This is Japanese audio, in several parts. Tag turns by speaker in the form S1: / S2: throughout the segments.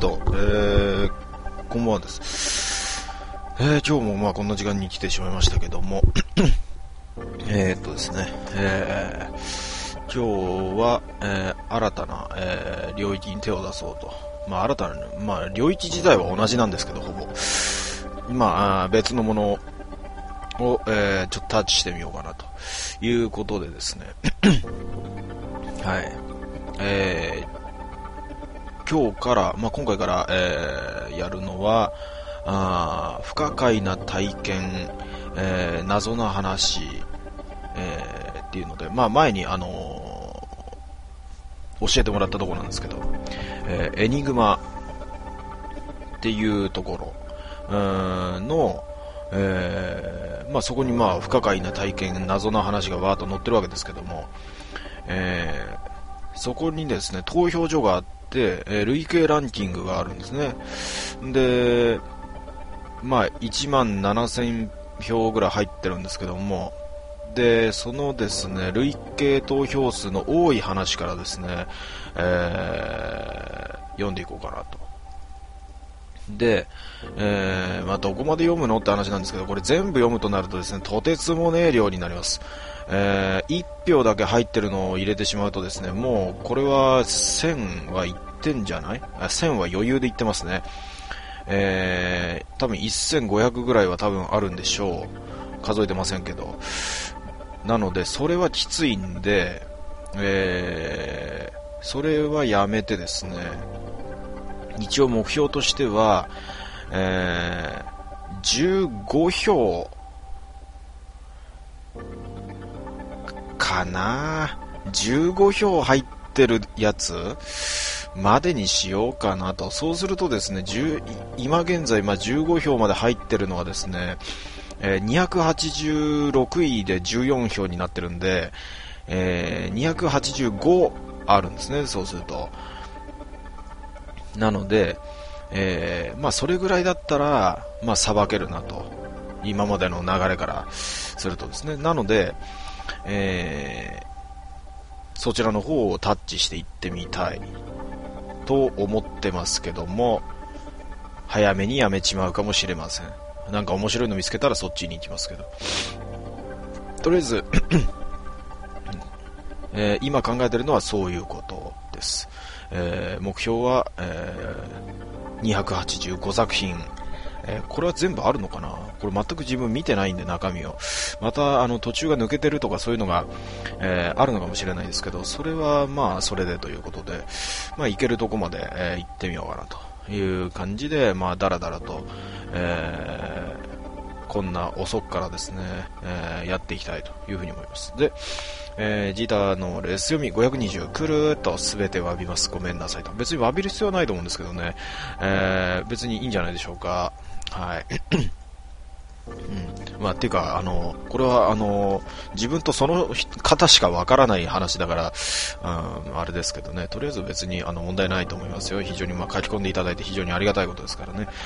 S1: こんばんはです。今日もまあこんな時間に来てしまいましたけどもですね、今日は、新たな、領域に手を出そうと。まあ新たな、まあ領域自体は同じなんですけど、ほぼ今別のものを、ちょっとタッチしてみようかなということでですねはい、今日から、まあ、今回から、やるのは不可解な体験、謎な話、っていうので、まあ、前に教えてもらったところなんですけど、エニグマっていうところの、まあ、そこにまあ不可解な体験、謎な話がわーっと載ってるわけですけども、そこにですね投票所があって、累計ランキングがあるんですね。で、まあ、1万7000票ぐらい入ってるんですけども、でそのですね累計投票数の多い話からですね、読んでいこうかなと。で、まあ、どこまで読むのって話なんですけど、これ全部読むとなるとですねとてつもねえ量になります。1票だけ入ってるのを入れてしまうとですね、もうこれは1000はいってんじゃない？1000は余裕でいってますね。多分1500ぐらいは多分あるんでしょう。数えてませんけど。なのでそれはきついんで、それはやめてですね、一応目標としては、15票かな。15票入ってるやつまでにしようかなと。そうするとですね、今現在、15票まで入ってるのはですね、286位で14票になってるんで、285あるんですね。そうすると、なので、まあそれぐらいだったらまあさばけるなと、今までの流れからするとですね。なので、そちらの方をタッチしていってみたいと思ってますけども、早めにやめちまうかもしれません。なんか面白いの見つけたらそっちに行きますけど、とりあえず今考えてるのはそういうことです。目標は、285作品、これは全部あるのかな。これ全く自分見てないんで中身を、また途中が抜けてるとかそういうのが、あるのかもしれないですけど、それはまあそれでということで、まあ行けるとこまで、行ってみようかなという感じで、まあだらだらと、こんな遅くからですね、やっていきたいというふうに思います。で、ジーターのレス読み520くるーっと全て詫びます、ごめんなさいと。別に詫びる必要はないと思うんですけどね、別にいいんじゃないでしょうか。はいまあ、っていうかこれは自分とその方しかわからない話だから、あれですけどね、とりあえず別に問題ないと思いますよ。非常に書き込んでいただいて非常にありがたいことですからね。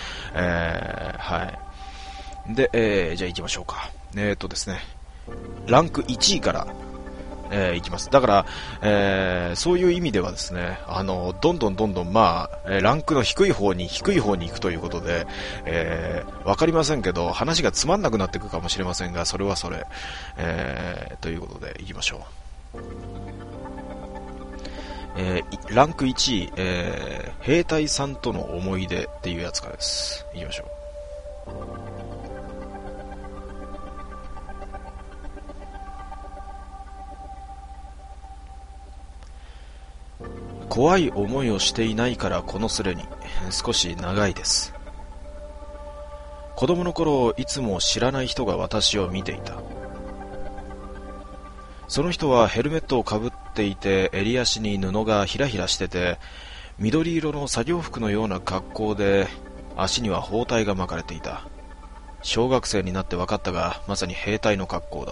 S1: はいで、じゃあ行きましょうか。ですね、ランク1位からいきます。だから、そういう意味ではですね、どんどん、まあ、ランクの低い方に行くということで、わかりませんけど、話がつまんなくなっていくかもしれませんが、それはそれ、ということで行きましょう。ランク1位、兵隊さんとの思い出っていうやつからです。行きましょう。怖い思いをしていないからこのスレに少し長いです。子供の頃、いつも知らない人が私を見ていた。その人はヘルメットをかぶっていて、襟足に布がひらひらしてて、緑色の作業服のような格好で、足には包帯が巻かれていた。小学生になって分かったが、まさに兵隊の格好だった。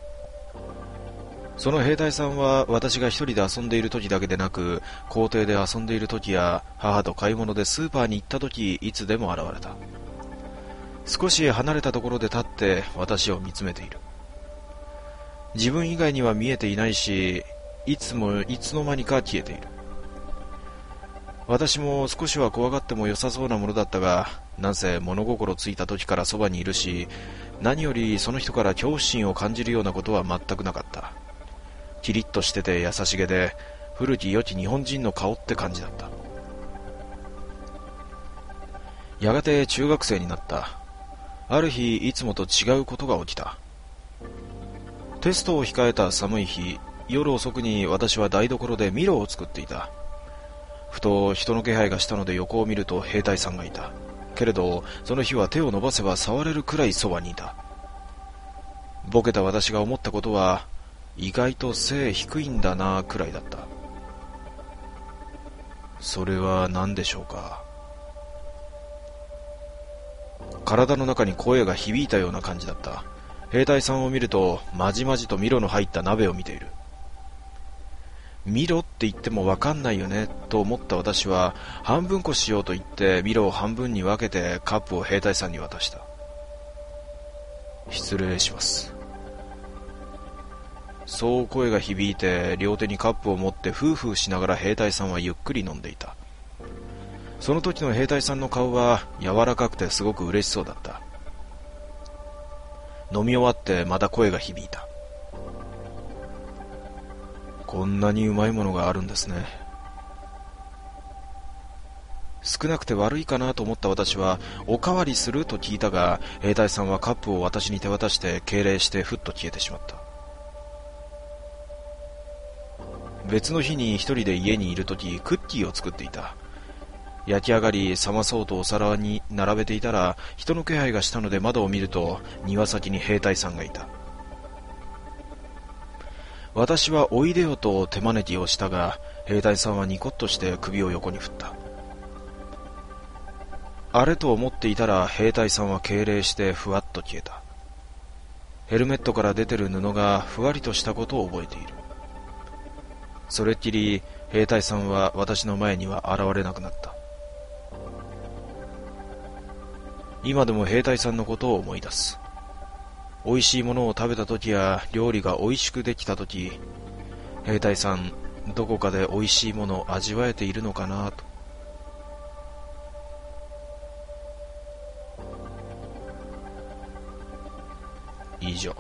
S1: その兵隊さんは私が一人で遊んでいる時だけでなく、校庭で遊んでいる時や母と買い物でスーパーに行った時、いつでも現れた。少し離れたところで立って私を見つめている。自分以外には見えていないし、いつの間にか消えている。 私も少しは怖がっても良さそうなものだったが、なんせ物心ついた時からそばにいるし、何よりその人から恐怖心を感じるようなことは全くなかった。キリッとしてて優しげで、古き良き日本人の顔って感じだった。やがて中学生になった。ある日、いつもと違うことが起きた。テストを控えた寒い日、夜遅くに私は台所でミロを作っていた。ふと人の気配がしたので横を見ると兵隊さんがいた。けれどその日は手を伸ばせば触れるくらいそばにいた。ボケた私が思ったことは、意外と背低いんだなくらいだった。それは何でしょうか。体の中に声が響いたような感じだった。兵隊さんを見るとまじまじとミロの入った鍋を見ている。ミロって言ってもわかんないよねと思った私は、半分こしようと言ってミロを半分に分けてカップを兵隊さんに渡した。失礼します。そう声が響いて、両手にカップを持ってフーフーしながら兵隊さんはゆっくり飲んでいた。その時の兵隊さんの顔は柔らかくてすごく嬉しそうだった。飲み終わってまた声が響いた。こんなにうまいものがあるんですね。少なくて悪いかなと思った私は、おかわりすると聞いたが、兵隊さんはカップを私に手渡して敬礼してふっと消えてしまった。別の日に一人で家にいるとき、クッキーを作っていた。焼き上がり冷まそうとお皿に並べていたら、人の気配がしたので窓を見ると、庭先に兵隊さんがいた。私はおいでよと手招きをしたが、兵隊さんはニコッとして首を横に振った。あれと思っていたら、兵隊さんは敬礼してふわっと消えた。ヘルメットから出てる布がふわりとしたことを覚えている。それっきり兵隊さんは私の前には現れなくなった。今でも兵隊さんのことを思い出す。美味しいものを食べた時や料理が美味しくできた時、兵隊さんどこかで美味しいものを味わえているのかなと。以上。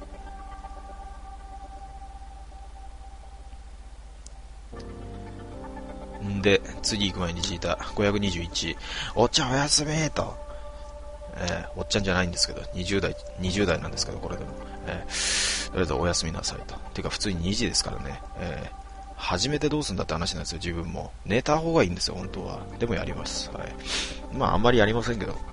S1: で、次行く前に聞いた521、おっちゃんおやすみと。おっちゃんじゃないんですけど、20代なんですけど、これでも。とりあえずおやすみなさいと。てか普通に2時ですからね。初めてどうすんだって話なんですよ、自分も。寝た方がいいんですよ、本当は。でもやります。はい。まあ、あんまりやりませんけど。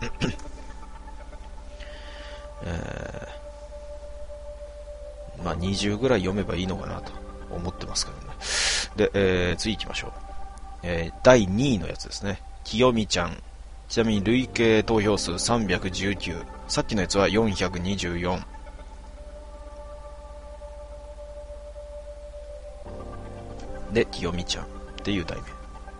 S1: まあ、20ぐらい読めばいいのかなと思ってますけどね。で、次行きましょう。第2位のやつですね。清美ちゃん。ちなみに累計投票数319。さっきのやつは424。で、清美ちゃんっていう題名。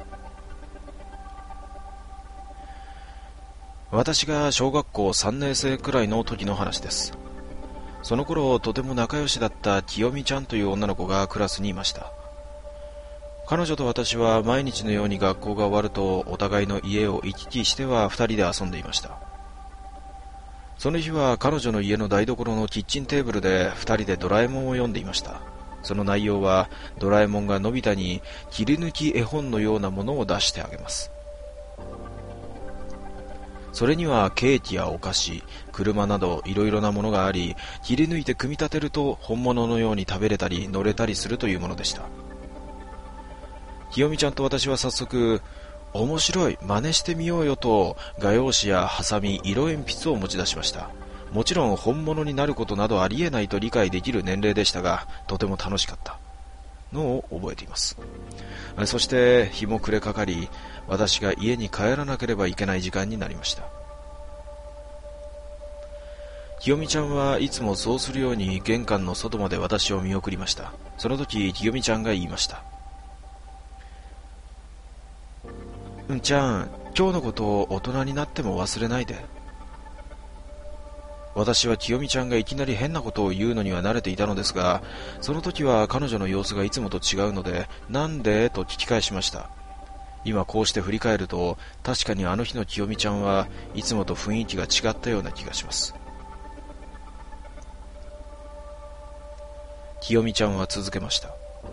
S1: 私が小学校3年生くらいの時の話です。その頃とても仲良しだった清美ちゃんという女の子がクラスにいました。彼女と私は毎日のように学校が終わるとお互いの家を行き来しては二人で遊んでいました。その日は彼女の家の台所のキッチンテーブルで二人でドラえもんを読んでいました。その内容はドラえもんがのび太に切り抜き絵本のようなものを出してあげます。それにはケーキやお菓子、車などいろいろなものがあり、切り抜いて組み立てると本物のように食べれたり乗れたりするというものでした。清美ちゃんと私は早速、面白い、真似してみようよと画用紙やハサミ、色鉛筆を持ち出しました。もちろん本物になることなどありえないと理解できる年齢でしたが、とても楽しかったのを覚えています。そして日も暮れかかり、私が家に帰らなければいけない時間になりました。清美ちゃんはいつもそうするように玄関の外まで私を見送りました。その時清美ちゃんが言いました。ちゃん、今日のことを大人になっても忘れないで。私は清美ちゃんがいきなり変なことを言うのには慣れていたのですが、その時は彼女の様子がいつもと違うので、なんでと聞き返しました。 今こうして振り返ると、確かにあの日の清美ちゃんはいつもと雰囲気が違ったような気がします。清美ちゃんは続けました。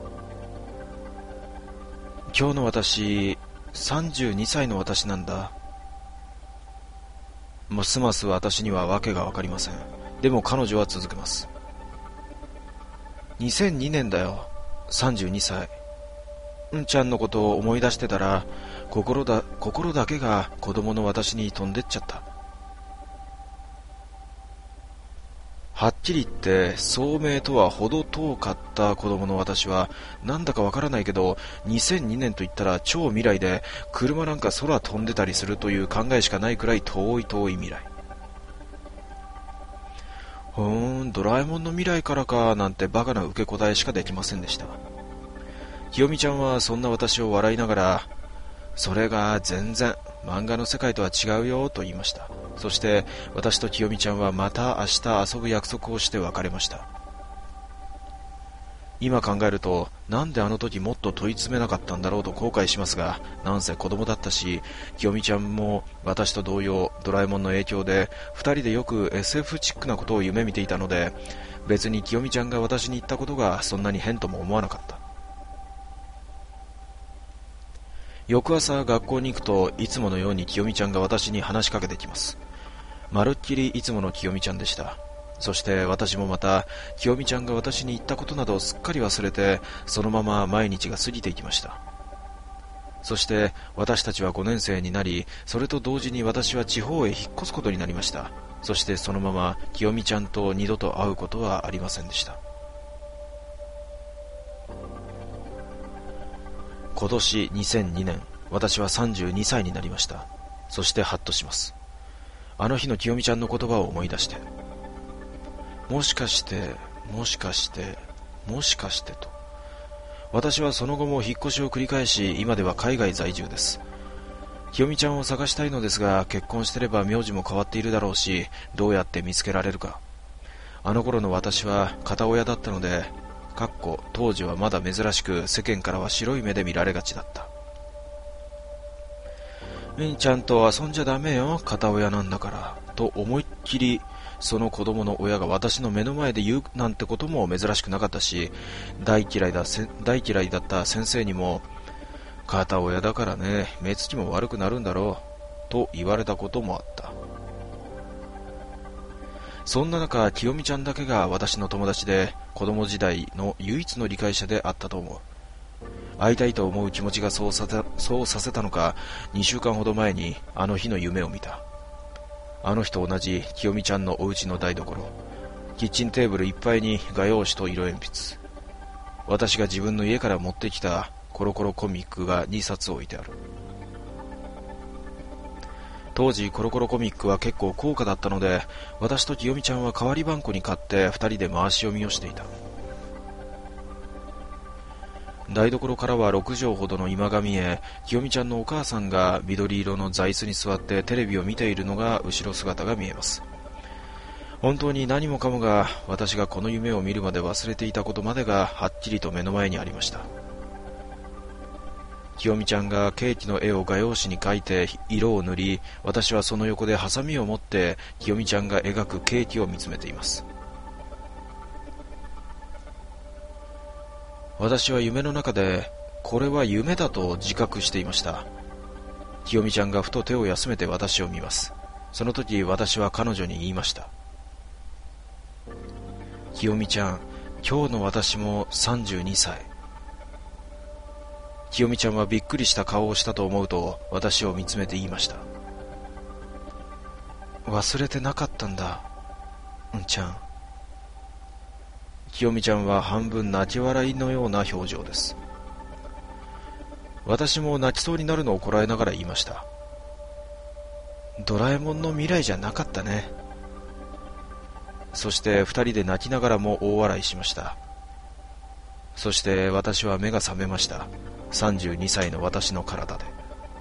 S1: 今日の私、32歳の私なんだ。ますます私には訳がわかりません。でも彼女は続けます。2002年だよ。32歳。うんちゃんのことを思い出してたら、心だけが子供の私に飛んでっちゃった。はっきり言って聡明とは程遠かった子供の私は、なんだかわからないけど2002年と言ったら超未来で、車なんか空飛んでたりするという考えしかないくらい遠い未来。ドラえもんの未来からかなんてバカな受け答えしかできませんでした。清美ちゃんはそんな私を笑いながら、それが全然漫画の世界とは違うよと言いました。そして私と清美ちゃんはまた明日遊ぶ約束をして別れました。今考えると、なんであの時もっと問い詰めなかったんだろうと後悔しますが、なんせ子供だったし、清美ちゃんも私と同様ドラえもんの影響で二人でよく SF チックなことを夢見ていたので、別に清美ちゃんが私に言ったことがそんなに変とも思わなかった。翌朝学校に行くと、いつものように清美ちゃんが私に話しかけてきます。まるっきりいつもの清美ちゃんでした。そして私もまた清美ちゃんが私に言ったことなどをすっかり忘れて、そのまま毎日が過ぎていきました。そして私たちは5年生になり、それと同時に私は地方へ引っ越すことになりました。そしてそのまま清美ちゃんと二度と会うことはありませんでした。今年2002年、私は32歳になりました。そしてハッとします。あの日の清美ちゃんの言葉を思い出して、もしかしてと、私はその後も引っ越しを繰り返し、今では海外在住です。清美ちゃんを探したいのですが、結婚してれば名字も変わっているだろうし、どうやって見つけられるか。あの頃の私は片親だったので、当時はまだ珍しく、世間からは白い目で見られがちだった。ちゃんと遊んじゃダメよ、片親なんだから、と思いっきりその子供の親が私の目の前で言うなんてことも珍しくなかったし、大嫌いだった先生にも、片親だからね、目つきも悪くなるんだろうと言われたこともあった。そんな中、清美ちゃんだけが私の友達で、子供時代の唯一の理解者であったと思う。会いたいと思う気持ちがそうさせたのか、2週間ほど前にあの日の夢を見た。あの日と同じ清美ちゃんのお家の台所、キッチンテーブルいっぱいに画用紙と色鉛筆、私が自分の家から持ってきたコロコロコミックが2冊置いてある。当時コロコロコミックは結構高価だったので、私と清美ちゃんは代わりばんこに買って2人で回し読みをしていた。台所からは6畳ほどの今が見え、清美ちゃんのお母さんが緑色の座椅子に座ってテレビを見ているのが後ろ姿が見えます。本当に何もかもが、私がこの夢を見るまで忘れていたことまでがはっきりと目の前にありました。清美ちゃんがケーキの絵を画用紙に描いて色を塗り、私はその横でハサミを持って清美ちゃんが描くケーキを見つめています。私は夢の中で、これは夢だと自覚していました。清美ちゃんがふと手を休めて私を見ます。その時私は彼女に言いました。清美ちゃん、今日の私も32歳。清美ちゃんはびっくりした顔をしたと思うと、私を見つめて言いました。忘れてなかったんだ、うんちゃん。清美ちゃんは半分泣き笑いのような表情です。私も泣きそうになるのをこらえながら言いました。ドラえもんの未来じゃなかったね。そして二人で泣きながらも大笑いしました。そして私は目が覚めました。32歳の私の体で。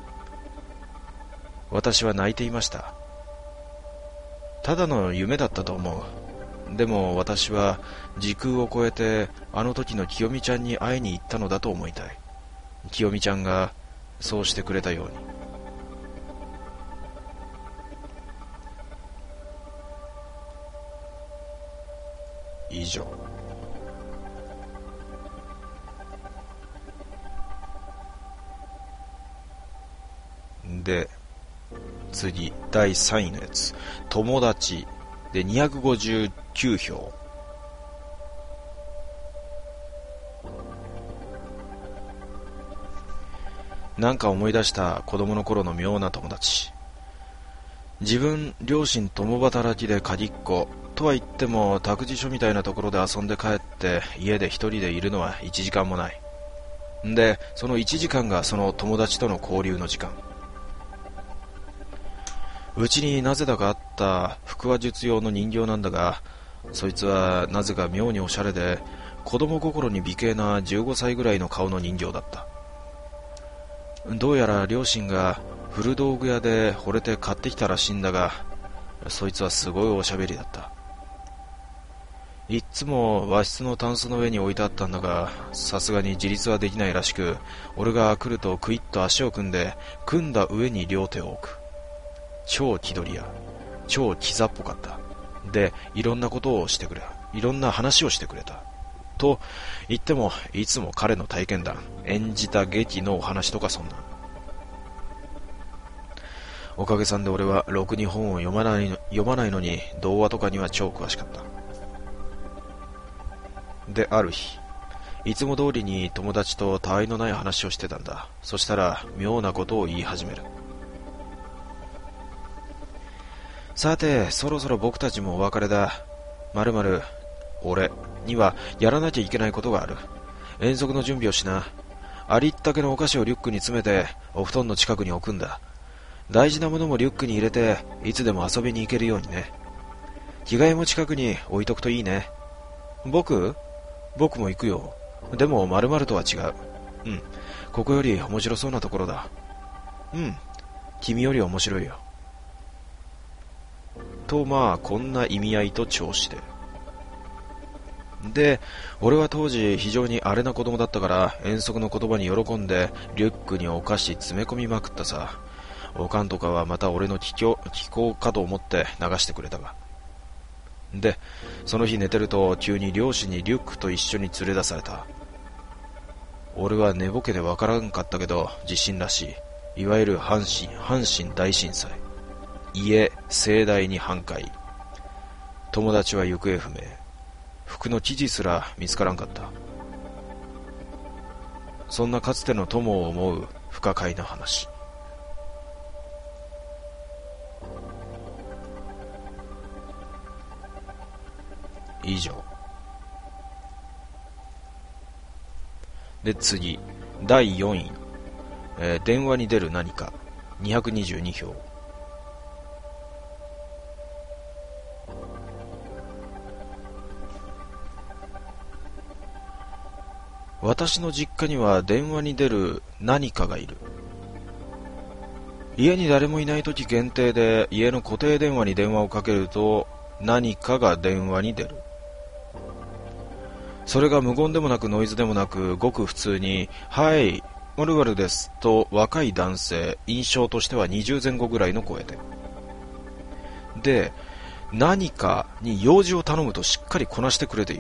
S1: 私は泣いていました。ただの夢だったと思う。でも私は時空を超えてあの時の清美ちゃんに会いに行ったのだと思いたい。清美ちゃんがそうしてくれたように。以上。で、次、第3位のやつ。友達で259票。なんか思い出した子供の頃の妙な友達。自分、両親共働きで鍵っ子とは言っても、託児所みたいなところで遊んで帰って家で一人でいるのは1時間もない。んで、その1時間がその友達との交流の時間。うちになぜだかあった腹話術用の人形なんだが、そいつはなぜか妙におしゃれで、子供心に美形な15歳ぐらいの顔の人形だった。どうやら両親が古道具屋で惚れて買ってきたらしいんだが、そいつはすごいおしゃべりだった。いっつも和室のタンスの上に置いてあったんだが、さすがに自立はできないらしく、俺が来るとクイッと足を組んで、組んだ上に両手を置く。超気取り屋、超キザっぽかった。で、いろんなことをしてくれ、いろんな話をしてくれた。と言っても、いつも彼の体験談、演じた劇のお話とかそんな。おかげさんで俺はろくに本を読まないのに、童話とかには超詳しかった。で、ある日、いつも通りに友達と他愛のない話をしてたんだ。そしたら、妙なことを言い始める。さて、そろそろ僕たちもお別れだ。〇〇、俺にはやらなきゃいけないことがある。遠足の準備をしな。ありったけのお菓子をリュックに詰めて、お布団の近くに置くんだ。大事なものもリュックに入れて、いつでも遊びに行けるようにね。着替えも近くに置いとくといいね。僕も行くよ。でも〇〇とは違う。うん、ここより面白そうなところだ。うん、君より面白いよ。と、まあこんな意味合いと調子で、俺は当時非常に荒れな子供だったから、遠足の言葉に喜んでリュックにお菓子詰め込みまくったさ。おかんとかはまた俺の気候かと思って流してくれたが。で、その日寝てると急に両親にリュックと一緒に連れ出された。俺は寝ぼけでわからんかったけど、地震らしい。いわゆる阪神大震災。家盛大に半壊。友達は行方不明。服の生地すら見つからんかった。そんなかつての友を思う不可解な話。以上。で、次、第4位、電話に出る何か、222票。私の実家には電話に出る何かがいる。家に誰もいない時限定で家の固定電話に電話をかけると何かが電話に出る。それが無言でもなくノイズでもなく、ごく普通にはい、〇〇ですと若い男性、印象としては20前後ぐらいの声で、何かに用事を頼むとしっかりこなしてくれている。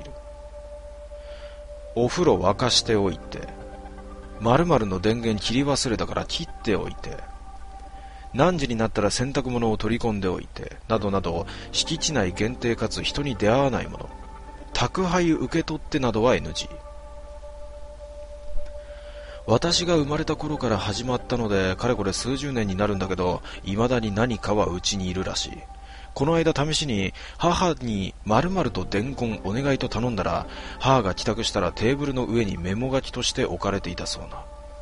S1: お風呂沸かしておいて、〇〇の電源切り忘れたから切っておいて、何時になったら洗濯物を取り込んでおいて、などなど、敷地内限定かつ人に出会わないもの、宅配受け取ってなどは NG。 私が生まれた頃から始まったのでかれこれ数十年になるんだけど、未だに何かはうちにいるらしい。この間試しに母に〇〇と伝言お願いと頼んだら、母が帰宅したらテーブルの上にメモ書きとして置かれていたそうな。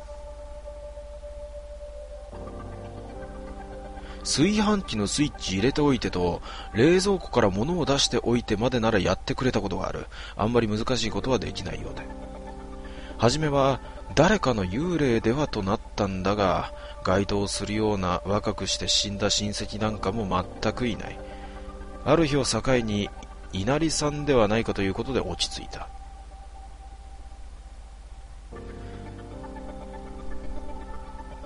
S1: 炊飯器のスイッチ入れておいてと、冷蔵庫から物を出しておいてまでならやってくれたことがある。あんまり難しいことはできないようで。はじめは誰かの幽霊ではとなったんだが、該当するような若くして死んだ親戚なんかも全くいない。ある日を境に稲荷さんではないかということで落ち着いた。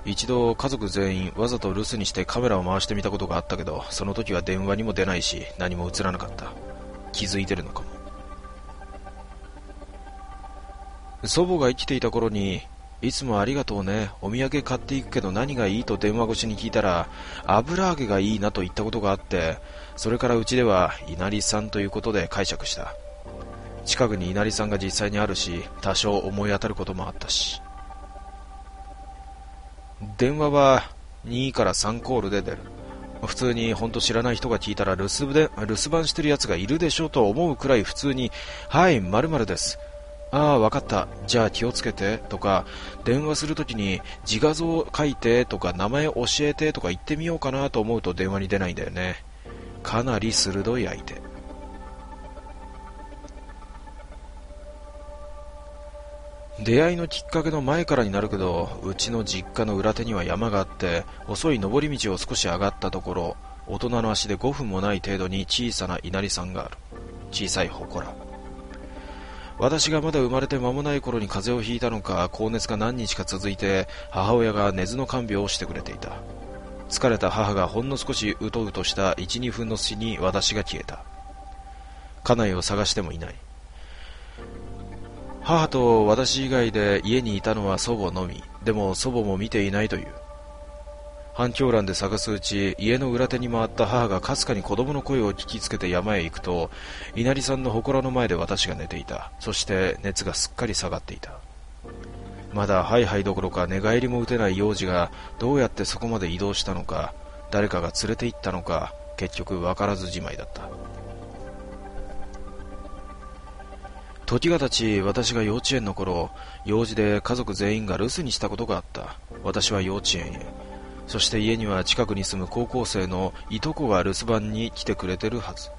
S1: 一度家族全員わざと留守にしてカメラを回してみたことがあったけど、その時は電話にも出ないし何も映らなかった。気づいてるのかも。祖母が生きていた頃に、いつもありがとうね、お土産買っていくけど何がいいと電話越しに聞いたら、油揚げがいいなと言ったことがあって、それからうちでは稲荷さんということで解釈した。近くに稲荷さんが実際にあるし、多少思い当たることもあったし。電話は2から3コールで出る。普通にほんと知らない人が聞いたら留守番してるやつがいるでしょうと思うくらい普通に、はい、〇〇です。ああ、わかった。じゃあ気をつけて。とか、電話するときに自画像書いてとか名前教えてとか言ってみようかなと思うと電話に出ないんだよね。かなり鋭い相手。出会いのきっかけの前からになるけど、うちの実家の裏手には山があって、細い登り道を少し上がったところ、大人の足で5分もない程度に小さな稲荷さんがある。小さい祠。私がまだ生まれて間もない頃に風邪をひいたのか、高熱が何日か続いて、母親が寝ずの看病をしてくれていた。疲れた母がほんの少しうとうとした1、2分の隙に私が消えた。家内を探してもいない。母と私以外で家にいたのは祖母のみ。でも祖母も見ていないという。反響欄で探すうち、家の裏手に回った母がかすかに子供の声を聞きつけて山へ行くと、稲荷さんの祠の前で私が寝ていた。そして熱がすっかり下がっていた。まだハイハイどころか寝返りも打てない幼児がどうやってそこまで移動したのか、誰かが連れて行ったのか、結局わからずじまいだった。時が経ち、私が幼稚園の頃、用事で家族全員が留守にしたことがあった。私は幼稚園へ。そして家には近くに住む高校生のいとこが留守番に来てくれる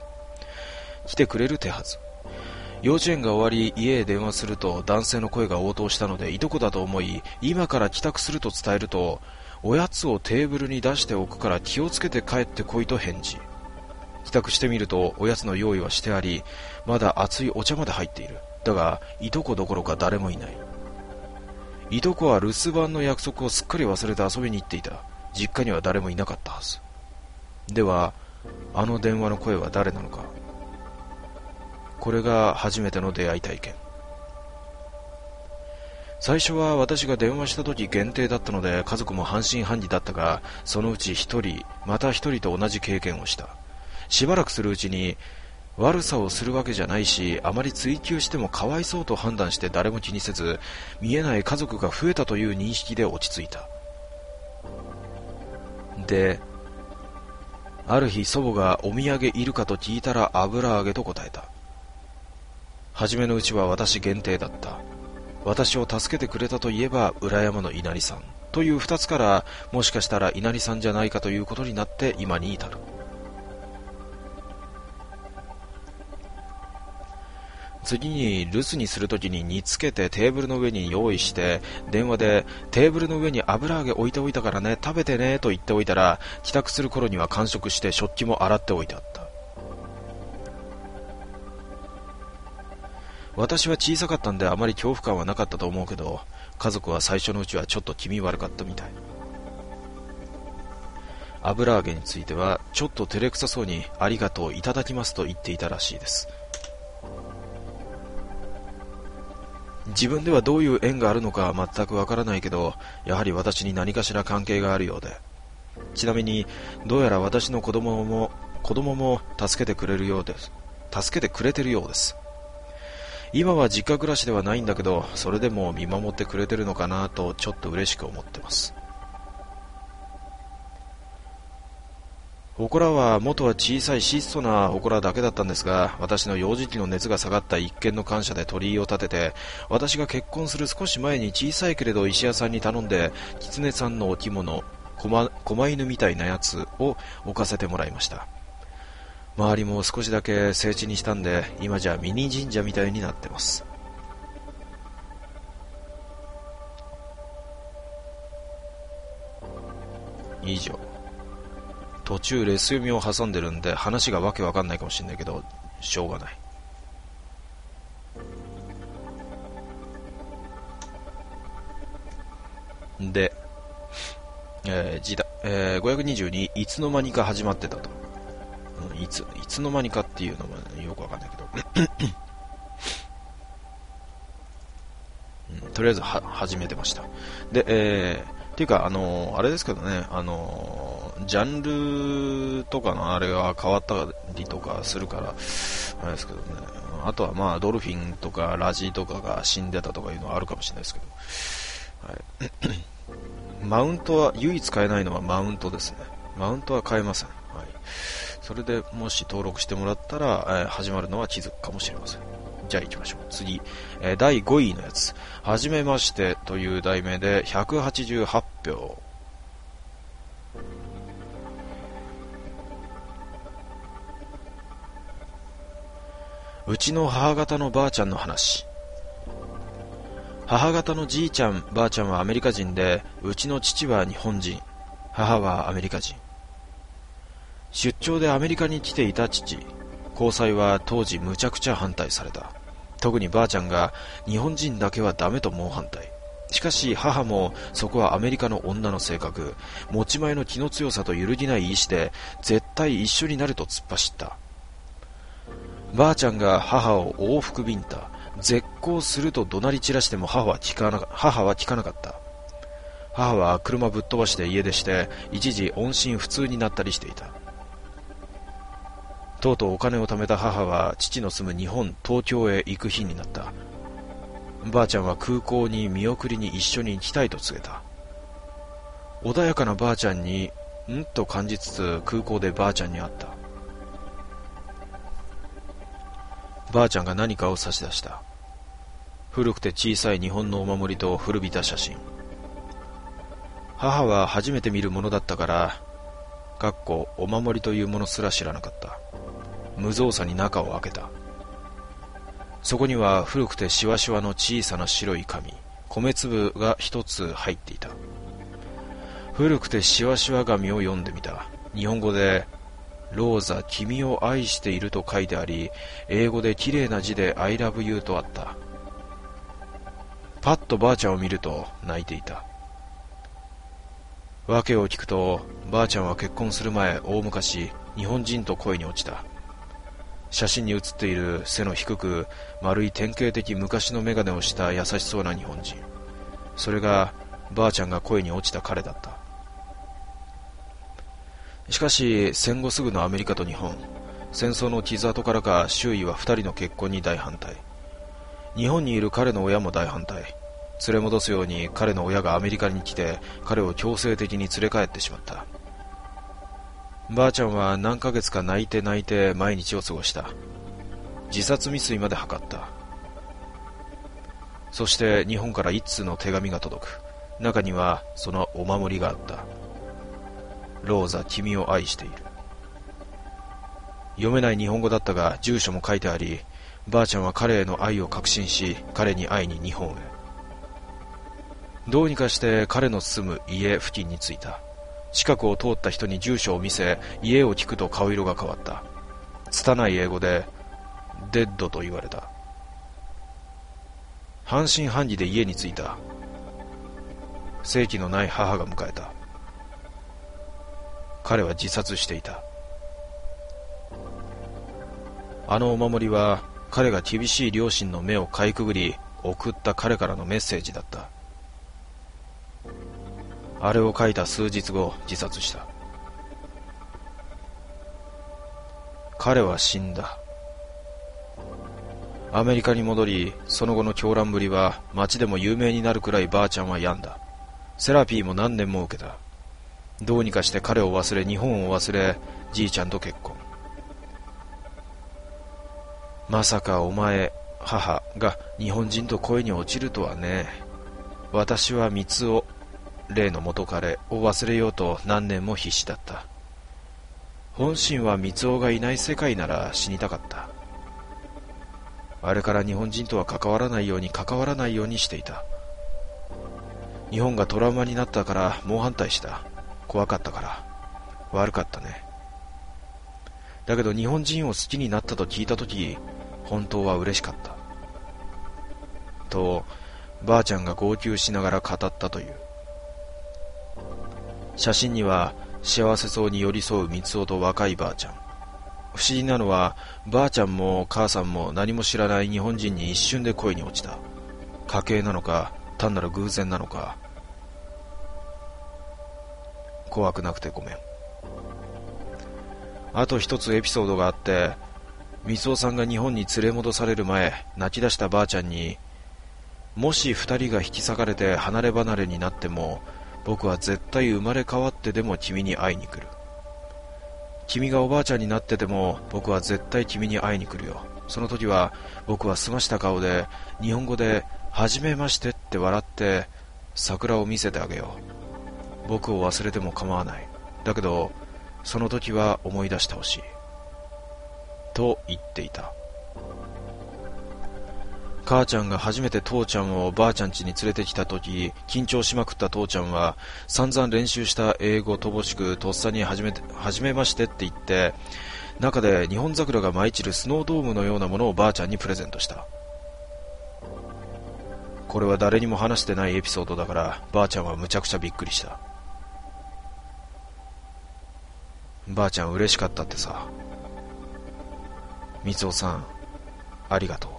S1: 手はず。幼稚園が終わり家へ電話すると男性の声が応答したのでいとこだと思い、今から帰宅すると伝えると、おやつをテーブルに出しておくから気をつけて帰ってこいと返事。帰宅してみるとおやつの用意はしてあり、まだ熱いお茶まで入っている。だがいとこどころか誰もいない。いとこは留守番の約束をすっかり忘れて遊びに行っていた。実家には誰もいなかったはず。ではあの電話の声は誰なのか。これが初めての出会い体験。最初は私が電話した時限定だったので家族も半信半疑だったが、そのうち一人また一人と同じ経験をした。しばらくするうちに、悪さをするわけじゃないし、あまり追求してもかわいそうと判断して誰も気にせず、見えない家族が増えたという認識で落ち着いた。で、ある日祖母がお土産いるかと聞いたら油揚げと答えた。初めのうちは私限定だった。私を助けてくれたといえば裏山の稲荷さんという二つから、もしかしたら稲荷さんじゃないかということになって今に至る。次に留守にするときに煮つけてテーブルの上に用意して、電話でテーブルの上に油揚げ置いておいたからね、食べてねと言っておいたら、帰宅する頃には完食して食器も洗っておいてあった。私は小さかったんであまり恐怖感はなかったと思うけど、家族は最初のうちはちょっと気味悪かったみたい。油揚げについてはちょっと照れくさそうにありがとういただきますと言っていたらしいです。自分ではどういう縁があるのか全くわからないけど、やはり私に何かしら関係があるようで、ちなみにどうやら私の子供も助けてくれてるようです。今は実家暮らしではないんだけど、それでも見守ってくれてるのかなとちょっと嬉しく思ってます。祠は元は小さい質素な祠だけだったんですが、私の幼児期の熱が下がった一件の感謝で鳥居を建てて、私が結婚する少し前に小さいけれど石屋さんに頼んで、狐さんの置物、狛犬みたいなやつを置かせてもらいました。周りも少しだけ整地にしたんで、今じゃミニ神社みたいになってます。以上。途中レス読みを挟んでるんで話がわけわかんないかもしれないけど、しょうがない。で、 522、いつの間にか始まってたと。いつの間にかっていうのもよくわかんないけど、とりあえず始めてました。で、っていうか、あれですけどね、ジャンルとかのあれが変わったりとかするから、あれですけどね、あとはまあ、ドルフィンとかラジとかが死んでたとかいうのはあるかもしれないですけど、はい、マウントは、唯一変えないのはマウントですね。マウントは変えません。はい、それでもし登録してもらったら、始まるのは気づくかもしれません。じゃあ行きましょう。次、第5位のやつ。はじめましてという題名で188票。うちの母方のばあちゃんの話。母方のじいちゃん、ばあちゃんはアメリカ人で、うちの父は日本人、母はアメリカ人。出張でアメリカに来ていた父。交際は当時むちゃくちゃ反対された。特にばあちゃんが日本人だけはダメと猛反対。しかし母もそこはアメリカの女の性格、持ち前の気の強さと揺るぎない意志で絶対一緒になると突っ走った。ばあちゃんが母を往復ビンタ、絶交すると怒鳴り散らしても母は聞かなかった。母は車ぶっ飛ばして家出して一時音信不通になったりしていた。とうとうお金を貯めた母は父の住む日本、東京へ行く日になった。ばあちゃんは空港に見送りに一緒に行きたいと告げた。穏やかなばあちゃんにと感じつつ空港でばあちゃんに会った。ばあちゃんが何かを差し出した。古くて小さい日本のお守りと古びた写真。母は初めて見るものだったからお守りというものすら知らなかった。無造作に中を開けた。そこには古くてシワシワの小さな白い紙、米粒が一つ入っていた。古くてシワシワ紙を読んでみた。日本語でローザ、君を愛していると書いてあり、英語で綺麗な字で I love you とあった。パッとばあちゃんを見ると泣いていた。訳を聞くと、ばあちゃんは結婚する前、大昔日本人と恋に落ちた。写真に写っている背の低く丸い典型的昔の眼鏡をした優しそうな日本人、それがばあちゃんが恋に落ちた彼だった。しかし戦後すぐのアメリカと日本、戦争の傷跡からか周囲は二人の結婚に大反対。日本にいる彼の親も大反対。連れ戻すように彼の親がアメリカに来て彼を強制的に連れ帰ってしまった。ばあちゃんは何ヶ月か泣いて毎日を過ごした。自殺未遂まで図った。そして日本から一通の手紙が届く。中にはそのお守りがあった。ローザ、君を愛している。読めない日本語だったが住所も書いてあり、ばあちゃんは彼への愛を確信し、彼に会いに日本へ。どうにかして彼の住む家付近に着いた。近くを通った人に住所を見せ、家を聞くと顔色が変わった。拙い英語でデッドと言われた。半信半疑で家に着いた。生気のない母が迎えた。彼は自殺していた。あのお守りは彼が厳しい両親の目をかいくぐり送った彼からのメッセージだった。あれを書いた数日後、自殺した。彼は死んだ。アメリカに戻り、その後の狂乱ぶりは街でも有名になるくらいばあちゃんは病んだ。セラピーも何年も受けた。どうにかして彼を忘れ、日本を忘れ、じいちゃんと結婚。まさかお前、母が日本人と恋に落ちるとはね。私は三尾、例の元彼を忘れようと何年も必死だった。本心は三尾がいない世界なら死にたかった。あれから日本人とは関わらないようにしていた。日本がトラウマになったから猛反対した。怖かったから。悪かったね。だけど日本人を好きになったと聞いたとき、本当は嬉しかった。と、ばあちゃんが号泣しながら語ったという。 写真には幸せそうに寄り添う三男と若いばあちゃん。不思議なのは、ばあちゃんも母さんも何も知らない日本人に一瞬で恋に落ちた。家系なのか、単なる偶然なのか。怖くなくてごめん。あと一つエピソードがあって、三男さんが日本に連れ戻される前、泣き出したばあちゃんに、もし二人が引き裂かれて離れ離れになっても、僕は絶対生まれ変わってでも君に会いに来る。君がおばあちゃんになってても、僕は絶対君に会いに来るよ。その時は、僕は澄ました顔で、日本語で、はじめましてって笑って、桜を見せてあげよう。僕を忘れても構わない。だけど、その時は思い出してほしい。と言っていた。母ちゃんが初めて父ちゃんをばあちゃん家に連れてきた時、緊張しまくった父ちゃんは散々練習した英語乏しくとっさにはじめましてって言って、中で日本桜が舞い散るスノードームのようなものをばあちゃんにプレゼントした。これは誰にも話してないエピソードだから、ばあちゃんはむちゃくちゃびっくりした。ばあちゃん嬉しかったってさ。三男さん、ありがとう。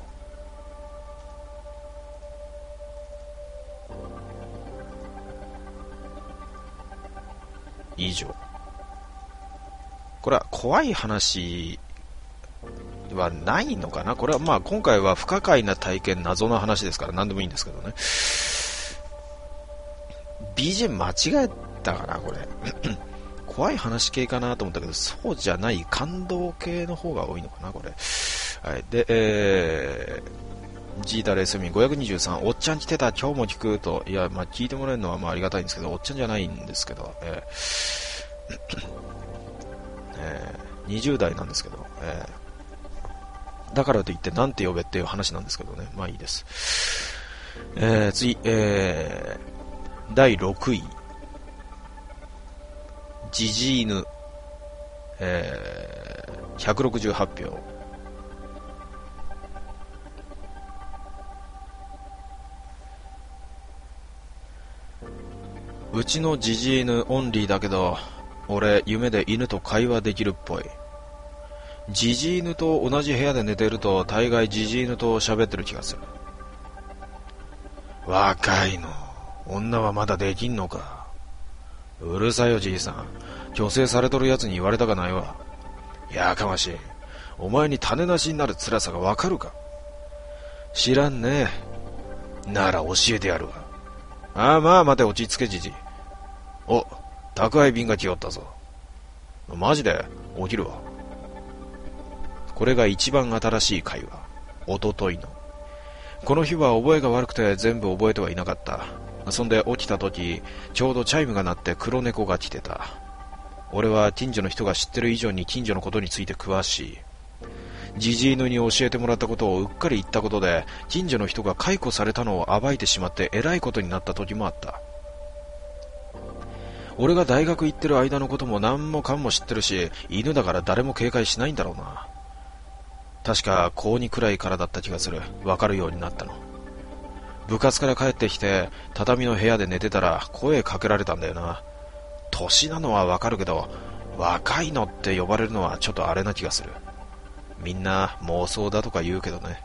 S1: 以上。これは怖い話はないのかな。これはまあ今回は不可解な体験、謎の話ですから何でもいいんですけどね。BGM 間違えたかなこれ。怖い話系かなと思ったけど、そうじゃない感動系の方が多いのかなこれ。はい。で、ジータレースミン523、おっちゃん来てた、今日も聞くと。いや、まあ聞いてもらえるのはまあありがたいんですけど、おっちゃんじゃないんですけど、20代なんですけど、だからといってなんて呼べっていう話なんですけどね。まあいいです。次、第6位。ジジイヌ、168票。うちのジジイヌオンリーだけど、俺夢で犬と会話できるっぽい。ジジイヌと同じ部屋で寝てると大概ジジイヌと喋ってる気がする。若いの、女はまだできんのか。うるさいよじいさん、虚勢されとるやつに言われたかないわ。やかましい、お前に種なしになる辛さがわかるか。知らんね。なら教えてやるわ。ああ、まあ待て、落ち着けじじい。お、宅配便が来よったぞ。マジで起きるわ。これが一番新しい会話。おとといの。この日は覚えが悪くて全部覚えてはいなかった。そんで起きた時、ちょうどチャイムが鳴って黒猫が来てた。俺は近所の人が知ってる以上に近所のことについて詳しい。ジジイヌに教えてもらったことをうっかり言ったことで、近所の人が解雇されたのを暴いてしまってえらいことになった時もあった。俺が大学行ってる間のことも何もかんも知ってるし、犬だから誰も警戒しないんだろうな。確か高2くらいからだった気がする。わかるようになったの。部活から帰ってきて畳の部屋で寝てたら声かけられたんだよな。年なのはわかるけど、若いのって呼ばれるのはちょっとあれな気がする。みんな妄想だとか言うけどね。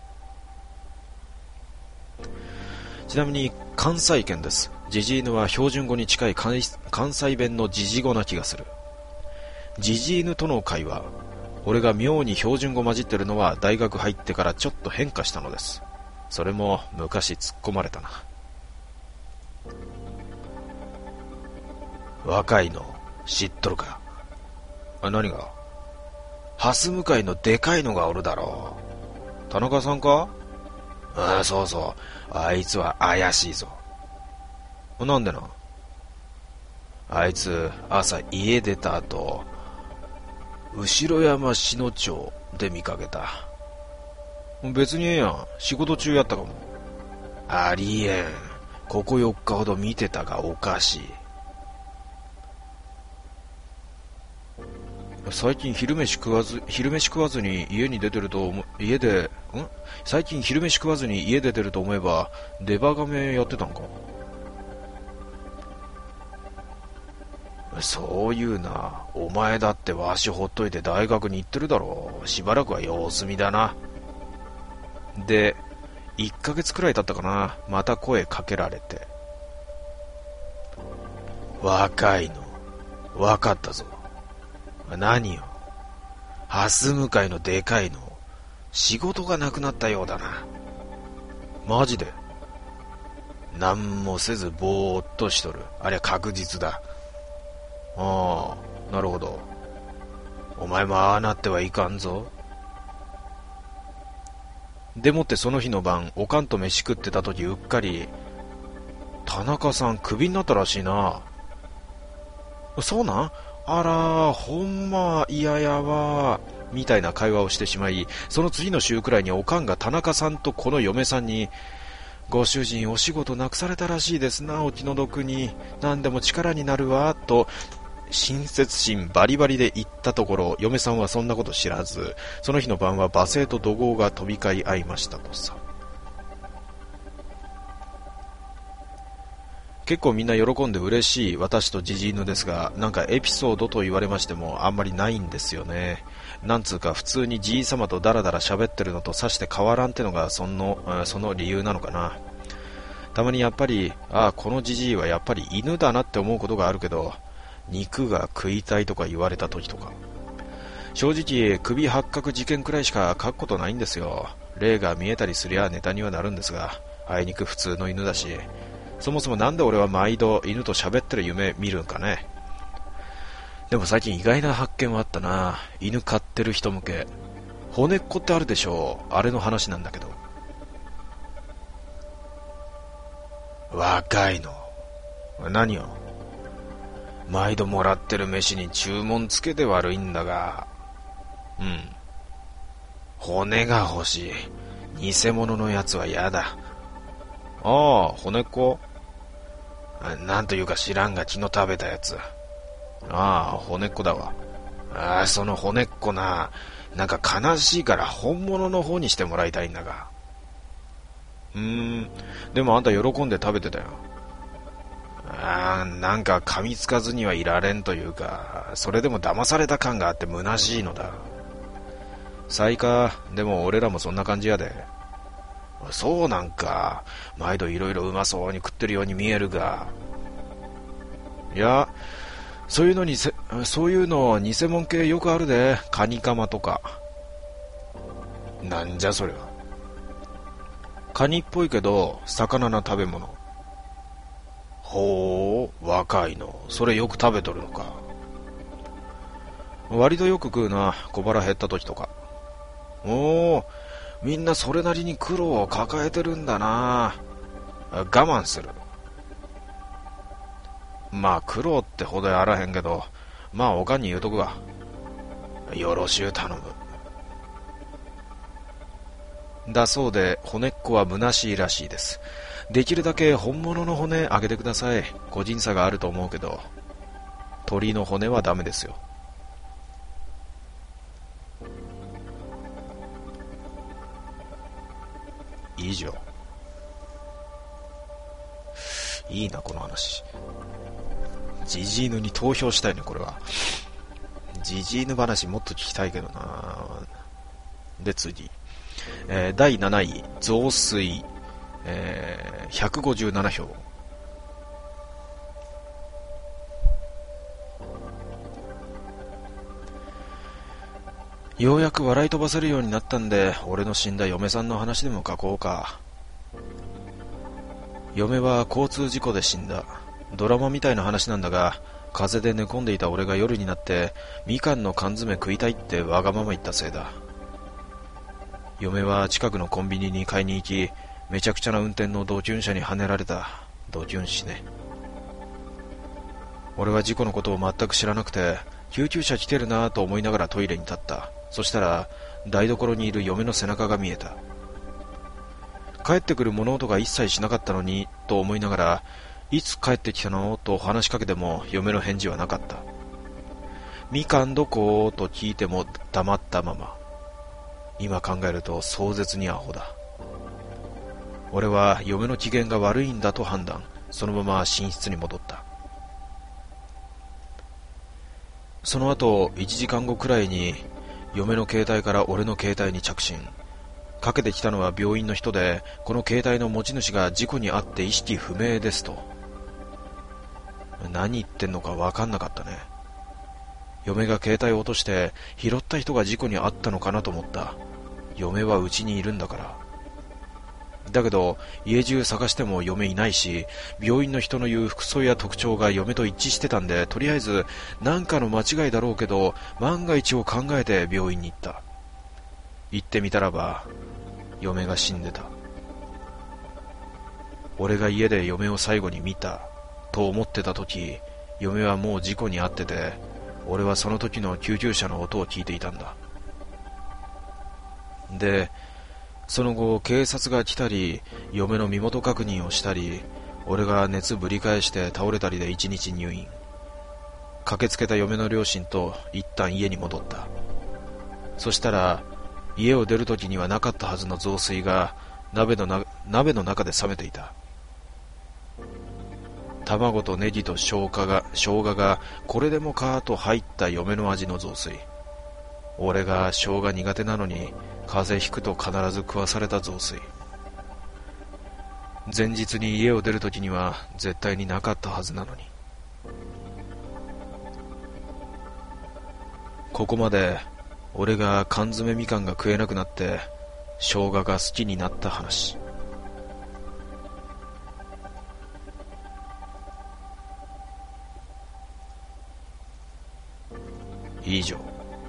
S1: ちなみに関西圏です。ジジイヌは標準語に近い関西弁のジジ語な気がする。ジジイヌとの会話、俺が妙に標準語混じってるのは大学入ってからちょっと変化したのです。それも昔突っ込まれたな。若いの知っとるか。あ、何が？ハス向かいのでかいのがおるだろう。田中さんか？ああ、そうそう。あいつは怪しいぞ。なんでな。あいつ朝家出た後、後山篠町で見かけた。別にええやん、仕事中やったかも。ありえん、ここ4日ほど見てたがおかしい。最近昼飯食わずに家に出てると最近昼飯食わずに家出てると思えばデバガメやってたんか。 そういうな。お前だってわしほっといて大学に行ってるだろう。しばらくは様子見だな。で、1ヶ月くらい経ったかな。また声かけられて。若いの。わかったぞ。何よ。蓮向かいのでかいの。仕事がなくなったようだな。マジで。何もせずぼーっとしとる。ありゃ確実だ。ああ、なるほど。お前もああなってはいかんぞ。でもってその日の晩、おかんと飯食ってた時うっかり、田中さんクビになったらしいな。そうなん？あら、ほんま嫌やわ。みたいな会話をしてしまい、その次の週くらいにおかんが田中さんとこの嫁さんに、ご主人お仕事なくされたらしいですな、お気の毒に。何でも力になるわ、と、親切心バリバリで言ったところ、嫁さんはそんなこと知らず、その日の晩は罵声と怒号が飛び交い合いましたとさ。結構みんな喜んで嬉しい私とジジイヌですが、なんかエピソードと言われましてもあんまりないんですよね。なんつうか普通にじいさまとダラダラ喋ってるのとさして変わらんってのがその理由なのかな。たまにやっぱり、このジジイはやっぱり犬だなって思うことがあるけど、肉が食いたいとか言われた時とか。正直、首発覚事件くらいしか書くことないんですよ。霊が見えたりすりゃネタにはなるんですが、あいにく普通の犬だし、そもそもなんで俺は毎度犬と喋ってる夢見るんかね。でも最近意外な発見はあったな。犬飼ってる人向け。骨っこってあるでしょう。あれの話なんだけど。若いの。何よ。毎度もらってる飯に注文つけて悪いんだが。骨が欲しい。偽物のやつは嫌だ。ああ、骨っこ。なんというか知らんが昨日食べたやつ。ああ、骨っこだわ。その骨っこな、なんか悲しいから本物の方にしてもらいたいんだが。でもあんた喜んで食べてたよ。なんか噛みつかずにはいられんというか、それでも騙された感があって虚しいのだ。さいか、でも俺らもそんな感じやで。そうなんか、毎度いろいろうまそうに食ってるように見えるが。いや、そういうの偽物系よくあるで、カニカマとか。なんじゃそれは。カニっぽいけど、魚な食べ物。ほう、若いの。それよく食べとるのか。割とよく食うな、小腹減った時とか。おー、みんなそれなりに苦労を抱えてるんだな。我慢する。まあ苦労ってほどやあらへんけど、まあおかんに言うとくわ。よろしゅう頼む。だそうで、骨っこは虚しいらしいです。できるだけ本物の骨あげてください。個人差があると思うけど、鳥の骨はダメですよ。以上。いいなこの話。ジジイヌに投票したいねこれは。ジジイヌ話もっと聞きたいけどな。で次、第7位増水、157票。ようやく笑い飛ばせるようになったんで、俺の死んだ嫁さんの話でも書こうか。嫁は交通事故で死んだ。ドラマみたいな話なんだが、風邪で寝込んでいた俺が夜になってみかんの缶詰食いたいってわがまま言ったせいだ。嫁は近くのコンビニに買いに行き、めちゃくちゃな運転のドキュン車にはねられた。ドキュン死ね。俺は事故のことを全く知らなくて、救急車来てるなぁと思いながらトイレに立った。そしたら台所にいる嫁の背中が見えた。帰ってくる物音が一切しなかったのにと思いながら、いつ帰ってきたのと話しかけても嫁の返事はなかった。みかんどこと聞いても黙ったまま。今考えると壮絶にアホだ。俺は嫁の機嫌が悪いんだと判断。そのまま寝室に戻った。 その後1時間後くらいに嫁の携帯から俺の携帯に着信。かけてきたのは病院の人で、この携帯の持ち主が事故に遭って意識不明ですと。何言ってんのか分かんなかったね。嫁が携帯を落として拾った人が事故に遭ったのかなと思った。嫁はうちにいるんだから。だけど家中探しても嫁いないし、病院の人の言う服装や特徴が嫁と一致してたんで、とりあえず何かの間違いだろうけど万が一を考えて病院に行った。行ってみたらば嫁が死んでた。俺が家で嫁を最後に見たと思ってた時、嫁はもう事故に遭ってて、俺はその時の救急車の音を聞いていたんだ。で、その後警察が来たり、嫁の身元確認をしたり、俺が熱ぶり返して倒れたりで1日入院。駆けつけた嫁の両親と一旦家に戻った。そしたら家を出る時にはなかったはずの雑炊が鍋の中で冷めていた。卵とネギと生姜がこれでもかと入った嫁の味の雑炊。俺が生姜苦手なのに風邪ひくと必ず食わされた雑炊。前日に家を出る時には絶対になかったはずなのに。ここまで俺が缶詰みかんが食えなくなって生姜が好きになった話。以上。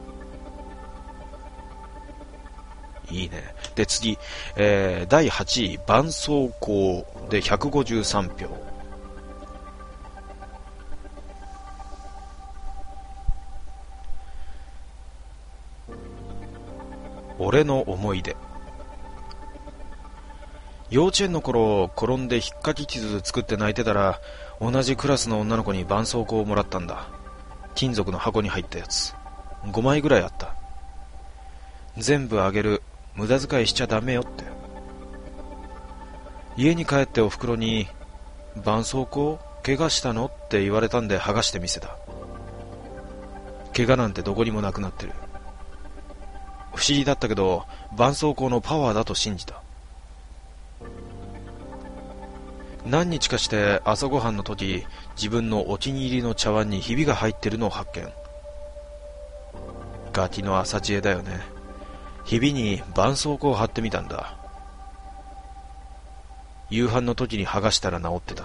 S1: いいね。で次、第8位絆創膏で153票。俺の思い出。幼稚園の頃転んで引っかき傷作って泣いてたら、同じクラスの女の子に絆創膏をもらったんだ。金属の箱に入ったやつ。5枚ぐらいあった。全部あげる、無駄遣いしちゃダメよって。家に帰っておふくろに、絆創膏怪我したのって言われたんで剥がしてみせた。怪我なんてどこにもなくなってる。不思議だったけど絆創膏のパワーだと信じた。何日かして朝ごはんの時、自分のお気に入りの茶碗にひびが入ってるのを発見。ガキの朝知恵だよね。ひびに絆創膏を貼ってみたんだ。夕飯の時に剥がしたら治ってた。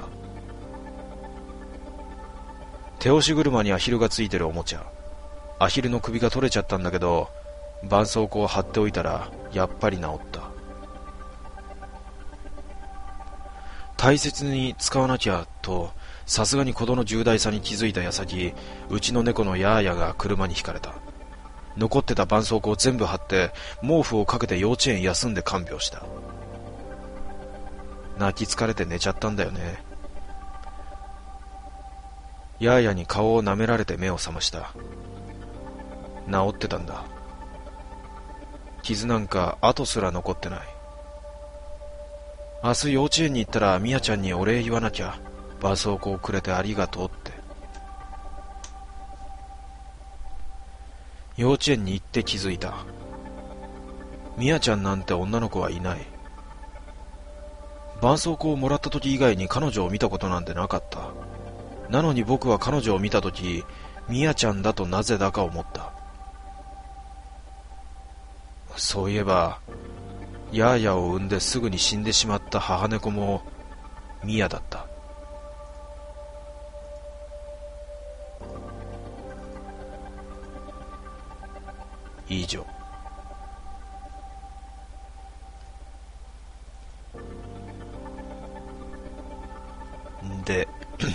S1: 手押し車にアヒルがついてるおもちゃ。アヒルの首が取れちゃったんだけど、絆創膏を貼っておいたらやっぱり治った。大切に使わなきゃと、さすがに事の重大さに気づいた矢先、うちの猫のヤーヤが車にひかれた。残ってた絆創膏を全部貼って毛布をかけて幼稚園休んで看病した。泣き疲れて寝ちゃったんだよね。ヤーヤに顔を舐められて目を覚ました。治ってたんだ。傷なんか跡すら残ってない。明日幼稚園に行ったらミヤちゃんにお礼言わなきゃ。絆創膏をくれてありがとうって。幼稚園に行って気づいた。ミヤちゃんなんて女の子はいない。絆創膏をもらった時以外に彼女を見たことなんてなかった。なのに僕は彼女を見た時、ミヤちゃんだとなぜだか思った。そういえばヤーヤを産んですぐに死んでしまった母猫もミヤだった。以上。で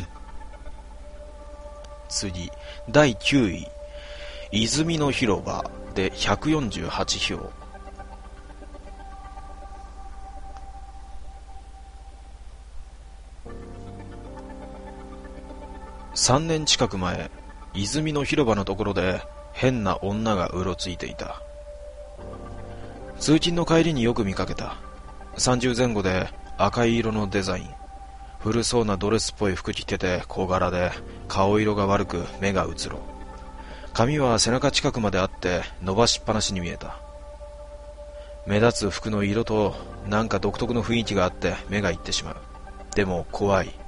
S1: 次、第9位泉の広場で148票。3年近く前、泉の広場のところで変な女がうろついていた。通勤の帰りによく見かけた。30前後で赤い色のデザイン、古そうなドレスっぽい服着てて小柄で顔色が悪く目がうつろ。 髪は背中近くまであって伸ばしっぱなしに見えた。目立つ服の色となんか独特の雰囲気があって目がいってしまう。でも怖い。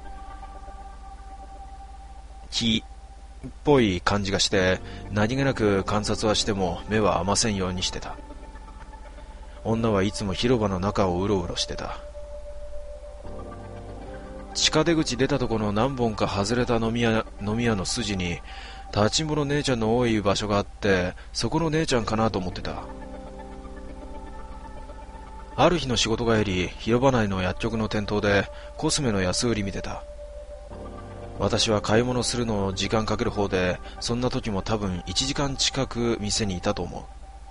S1: 気っぽい感じがして何気なく観察はしても目は甘せんようにしてた。女はいつも広場の中をうろうろしてた。地下出口出たとこの何本か外れた飲み屋の筋に立ちんぼの姉ちゃんの多い場所があって、そこの姉ちゃんかなと思ってた。ある日の仕事帰り、広場内の薬局の店頭でコスメの安売り見てた。私は買い物するのを時間かける方で、そんな時も多分1時間近く店にいたと思う。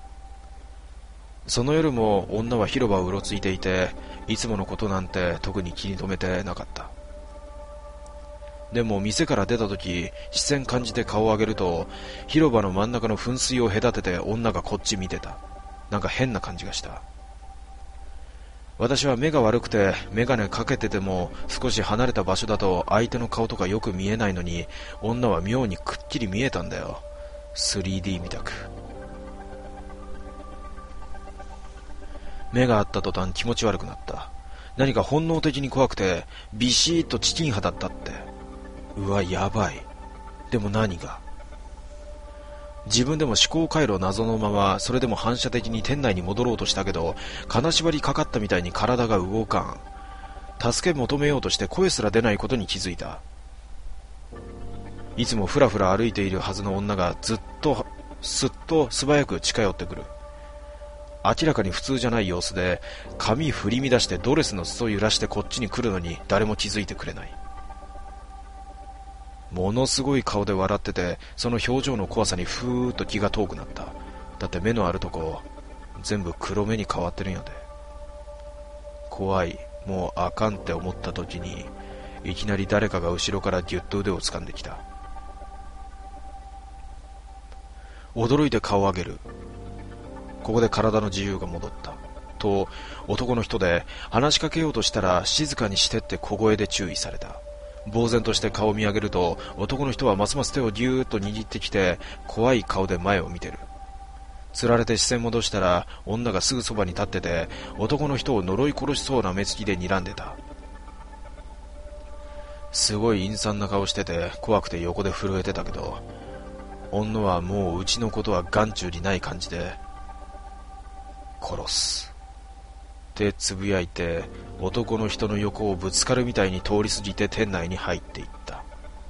S1: その夜も女は広場をうろついていて、いつものことなんて特に気に留めてなかった。でも店から出た時、視線感じて顔を上げると、広場の真ん中の噴水を隔てて女がこっち見てた。なんか変な感じがした。私は目が悪くてメガネかけてても少し離れた場所だと相手の顔とかよく見えないのに、女は妙にくっきり見えたんだよ。 3D みたく。目が合った途端気持ち悪くなった。何か本能的に怖くてビシーッとチキン肌だったって。うわ、やばい。でも何が。自分でも思考回路謎のまま、それでも反射的に店内に戻ろうとしたけど、金縛りかかったみたいに体が動かん。助け求めようとして声すら出ないことに気づいた。いつもふらふら歩いているはずの女がすっと素早く近寄ってくる。明らかに普通じゃない様子で、髪振り乱してドレスの裾を揺らしてこっちに来るのに誰も気づいてくれない。ものすごい顔で笑ってて、その表情の怖さにふーっと気が遠くなった。だって目のあるとこ全部黒目に変わってるんやで。怖い、もうあかんって思った時に、いきなり誰かが後ろからぎゅっと腕を掴んできた。驚いて顔を上げる。ここで体の自由が戻ったと、男の人で話しかけようとしたら静かにしてって小声で注意された。呆然として顔を見上げると、男の人はますます手をぎゅーっと握ってきて、怖い顔で前を見てる。つられて視線戻したら、女がすぐそばに立ってて、男の人を呪い殺しそうな目つきで睨んでた。すごい陰惨な顔してて、怖くて横で震えてたけど、女はもううちのことは眼中にない感じで、殺すってつぶやいて、男の人の横をぶつかるみたいに通り過ぎて店内に入っていった。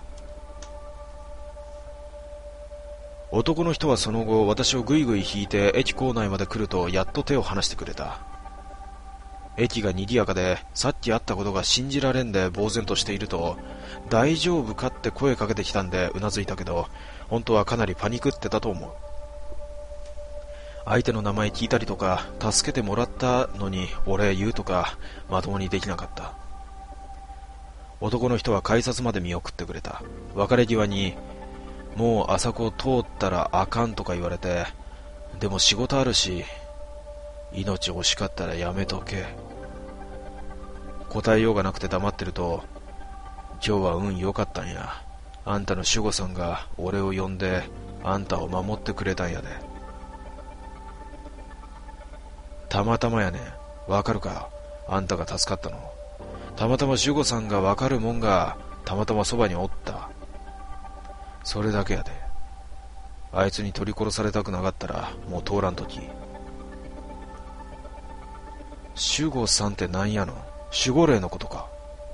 S1: 男の人はその後、私をぐいぐい引いて駅構内まで来ると、やっと手を離してくれた。駅が賑やかで、さっき会ったことが信じられんで呆然としていると、大丈夫かって声かけてきたんでうなずいたけど、本当はかなりパニクってたと思う。相手の名前聞いたりとか、助けてもらったのにお礼言うとか、まともにできなかった。男の人は改札まで見送ってくれた。別れ際に、もうあそこ通ったらあかんとか言われて、でも仕事あるし、命惜しかったらやめとけ。答えようがなくて黙ってると、今日は運良かったんや。あんたの守護さんが俺を呼んで、あんたを守ってくれたんやで。たまたまやねん。わかるか？あんたが助かったの。たまたま守護さんがわかるもんが、たまたまそばにおった。それだけやで。あいつに取り殺されたくなかったら、もう通らんとき。守護さんってなんやの？守護霊のことか。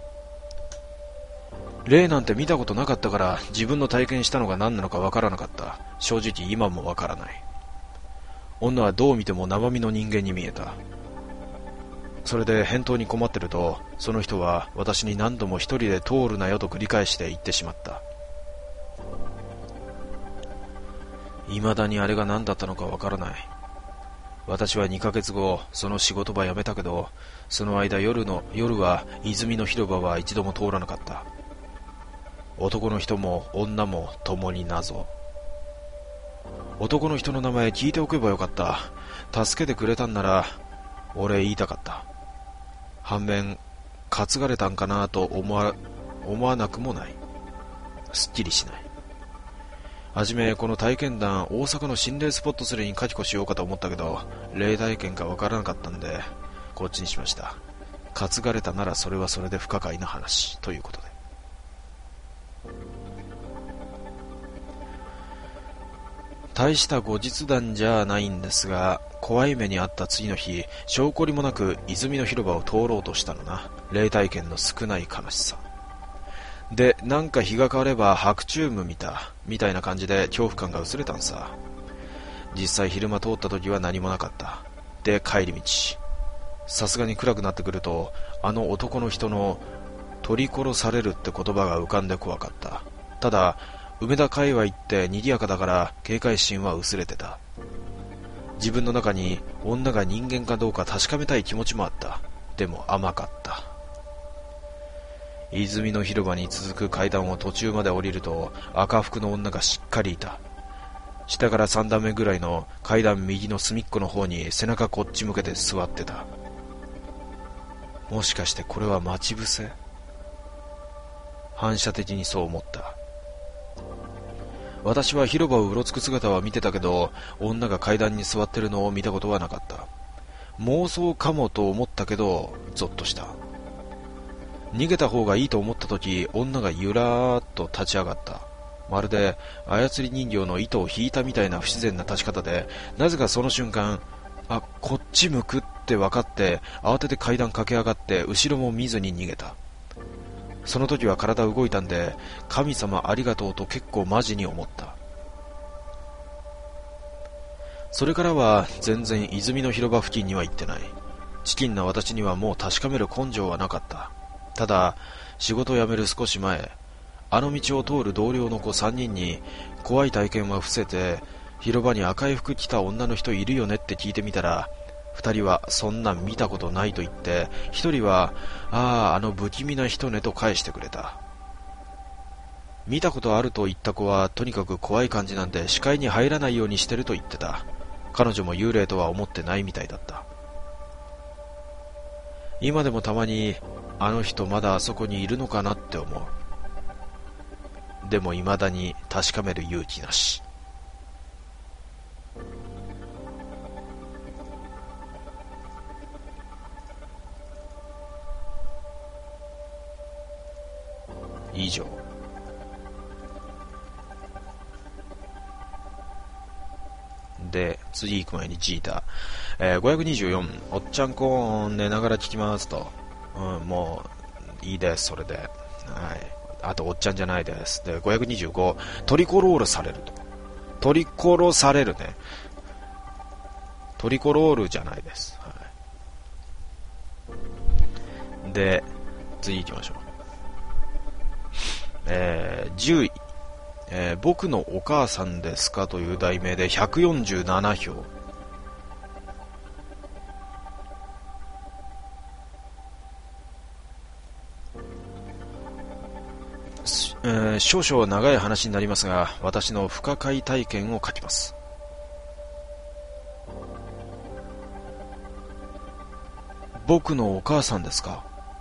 S1: 霊なんて見たことなかったから、自分の体験したのが何なのかわからなかった。正直今もわからない。女はどう見ても生身の人間に見えた。それで返答に困ってると、その人は私に何度も一人で通るなよと繰り返して言ってしまった。未だにあれが何だったのかわからない。私は2ヶ月後、その仕事場辞めたけど、その間夜は泉の広場は一度も通らなかった。男の人も女も共に謎。男の人の名前聞いておけばよかった。助けてくれたんなら俺言いたかった。反面担がれたんかなと思わなくもない。すっきりしない。 はじめこの体験談大阪の心霊スポットすれに書き越しようかと思ったけど、霊体験かわからなかったんでこっちにしました。担がれたならそれはそれで不可解な話ということで。大した後日談じゃないんですが、怖い目にあった次の日、証拠りもなく泉の広場を通ろうとしたのな。霊体験の少ない悲しさで、なんか日が変われば白昼夢見たみたいな感じで恐怖感が薄れたんさ。実際昼間通った時は何もなかった。で、帰り道、さすがに暗くなってくると、あの男の人の取り殺されるって言葉が浮かんで怖かった。ただ梅田界隈って賑やかだから警戒心は薄れてた。自分の中に女が人間かどうか確かめたい気持ちもあった。でも甘かった。泉の広場に続く階段を途中まで降りると、赤服の女がしっかりいた。下から3段目ぐらいの階段右の隅っこの方に背中こっち向けて座ってた。もしかしてこれは待ち伏せ？反射的にそう思った。私は広場をうろつく姿は見てたけど、女が階段に座ってるのを見たことはなかった。妄想かもと思ったけどゾッとした。逃げた方がいいと思った時、女がゆらーっと立ち上がった。まるで操り人形の糸を引いたみたいな不自然な立ち方で、なぜかその瞬間、あ、こっち向くって分かって慌てて階段駆け上がって後ろも見ずに逃げた。その時は体動いたんで、神様ありがとうと結構マジに思った。それからは全然泉の広場付近には行ってない。チキンな私にはもう確かめる根性はなかった。ただ仕事を辞める少し前、あの道を通る同僚の子3人に怖い体験は伏せて、広場に赤い服着た女の人いるよねって聞いてみたら、2人はそんなん見たことないと言って、1人はあの不気味な人ねと返してくれた。見たことあると言った子はとにかく怖い感じなんで視界に入らないようにしてると言ってた。彼女も幽霊とは思ってないみたいだった。今でもたまにあの人まだあそこにいるのかなって思う。でも未だに確かめる勇気なし。以上。で、次行く前にジータ、524、おっちゃんコーン寝ながら聞きますと、もういいです、それで、はい、あとおっちゃんじゃないです。で、525、トリコロールされると、トリコロされるね、トリコロールじゃないです、はい、で、次行きましょう。10位、僕のお母さんですかという題名で147票。少々長い話になりますが、私の不可解体験を書きます。僕のお母さんですか。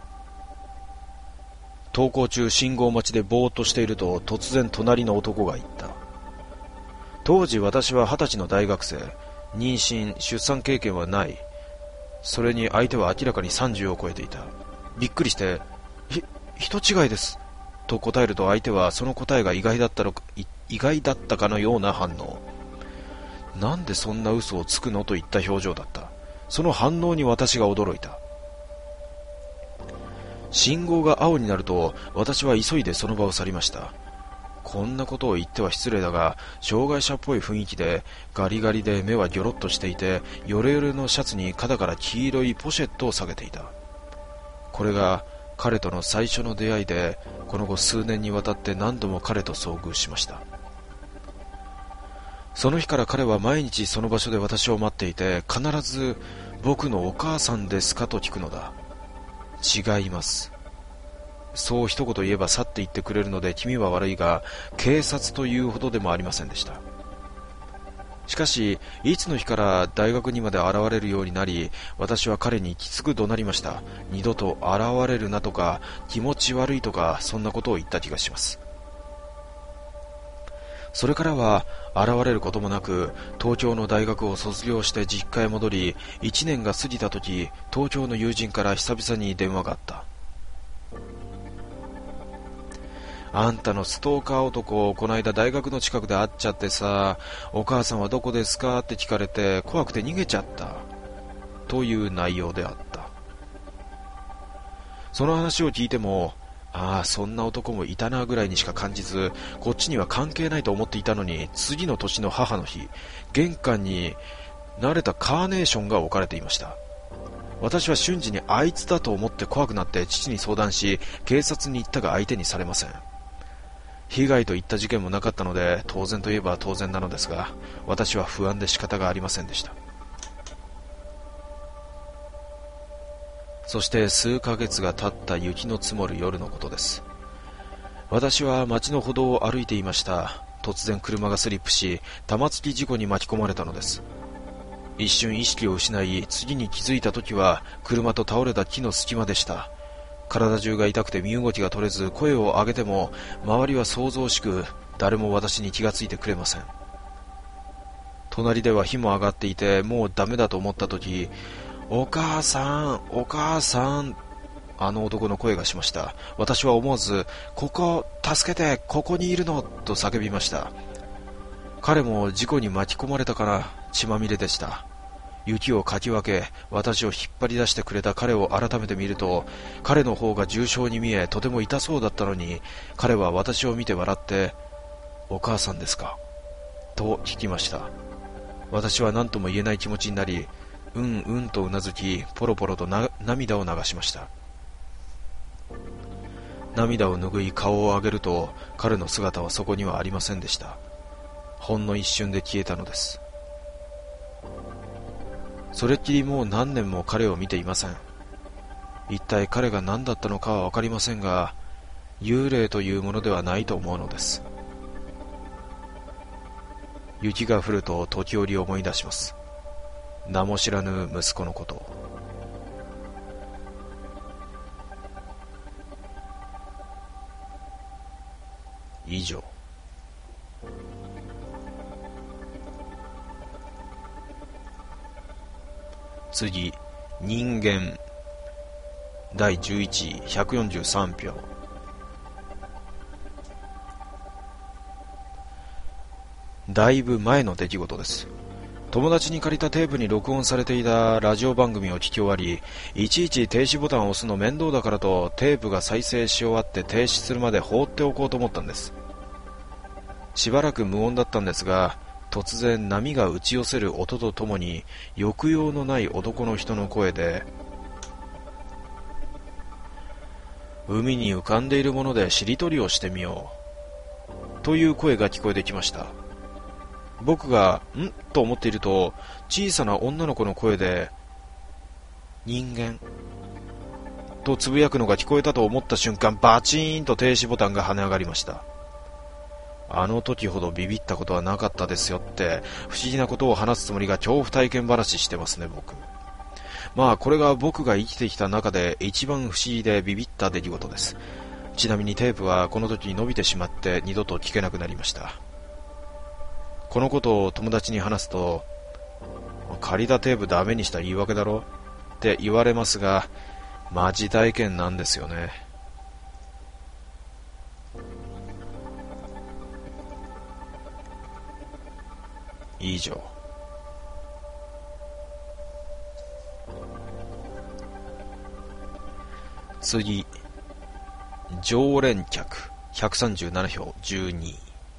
S1: 登校中信号待ちでぼーっとしていると、突然隣の男が言った。当時私は20歳の大学生、妊娠出産経験はない。それに相手は明らかに30を超えていた。びっくりして、人違いですと答えると、相手はその答えが意外だったかのような反応。なんでそんな嘘をつくのといった表情だった。その反応に私が驚いた。信号が青になると、私は急いでその場を去りました。こんなことを言っては失礼だが、障害者っぽい雰囲気で、ガリガリで目はギョロッとしていて、ヨレヨレのシャツに肩から黄色いポシェットを下げていた。これが彼との最初の出会いで、この後数年にわたって何度も彼と遭遇しました。その日から彼は毎日その場所で私を待っていて、必ず僕のお母さんですかと聞くのだ。違います。そう一言言えば去っていってくれるので気味は悪いが、警察というほどでもありませんでした。しかしいつの日から大学にまで現れるようになり、私は彼にきつく怒鳴りました。二度と現れるなとか、気持ち悪いとか、そんなことを言った気がします。 それからは現れることもなく、東京の大学を卒業して実家へ戻り、1年が過ぎた時、東京の友人から久々に電話があった。あんたのストーカー男、こないだ大学の近くで会っちゃってさ、お母さんはどこですかって聞かれて怖くて逃げちゃった。という内容であった。その話を聞いても、ああ、そんな男もいたなぐらいにしか感じず、こっちには関係ないと思っていたのに、次の年の母の日、玄関に慣れたカーネーションが置かれていました。私は瞬時にあいつだと思って怖くなって父に相談し、警察に行ったが相手にされません。被害といった事件もなかったので、当然といえば当然なのですが、私は不安で仕方がありませんでした。そして数ヶ月が経った雪の積もる夜のことです。私は街の歩道を歩いていました。突然車がスリップし、玉突き事故に巻き込まれたのです。一瞬意識を失い、次に気づいた時は車と倒れた木の隙間でした。体中が痛くて身動きが取れず、声を上げても周りは騒々しく、誰も私に気がついてくれません。隣では火も上がっていて、もうダメだと思った時、お母さん、お母さん、あの男の声がしました。私は思わず、ここ、助けて、ここにいるの、と叫びました。彼も事故に巻き込まれたから血まみれでした。雪をかき分け、私を引っ張り出してくれた彼を改めて見ると、彼の方が重傷に見え、とても痛そうだったのに、彼は私を見て笑って、お母さんですかと聞きました。私は何とも言えない気持ちになり、うんうんとうなずき、ポロポロと涙を流しました。涙を拭い顔を上げると、彼の姿はそこにはありませんでした。ほんの一瞬で消えたのです。それっきりもう何年も彼を見ていません。一体彼が何だったのかはわかりませんが、幽霊というものではないと思うのです。雪が降ると時折思い出します。名も知らぬ息子のこと。以上。次、人間第11位143票。だいぶ前の出来事です。友達に借りたテープに録音されていたラジオ番組を聞き終わり、いちいち停止ボタンを押すの面倒だからとテープが再生し終わって停止するまで放っておこうと思ったんです。しばらく無音だったんですが、突然波が打ち寄せる音とともに抑揚のない男の人の声で、海に浮かんでいるものでしりとりをしてみようという声が聞こえてきました。僕がんと思っていると、小さな女の子の声で人間とつぶやくのが聞こえたと思った瞬間、バチーンと停止ボタンが跳ね上がりました。あの時ほどビビったことはなかったですよって、不思議なことを話すつもりが恐怖体験話してますね、僕。まあこれが僕が生きてきた中で一番不思議でビビった出来事です。ちなみにテープはこの時に伸びてしまって二度と聞けなくなりました。このことを友達に話すと、借りたテープダメにした言い訳だろって言われますが、マジ体験なんですよね。以上。次、常連客137票12位。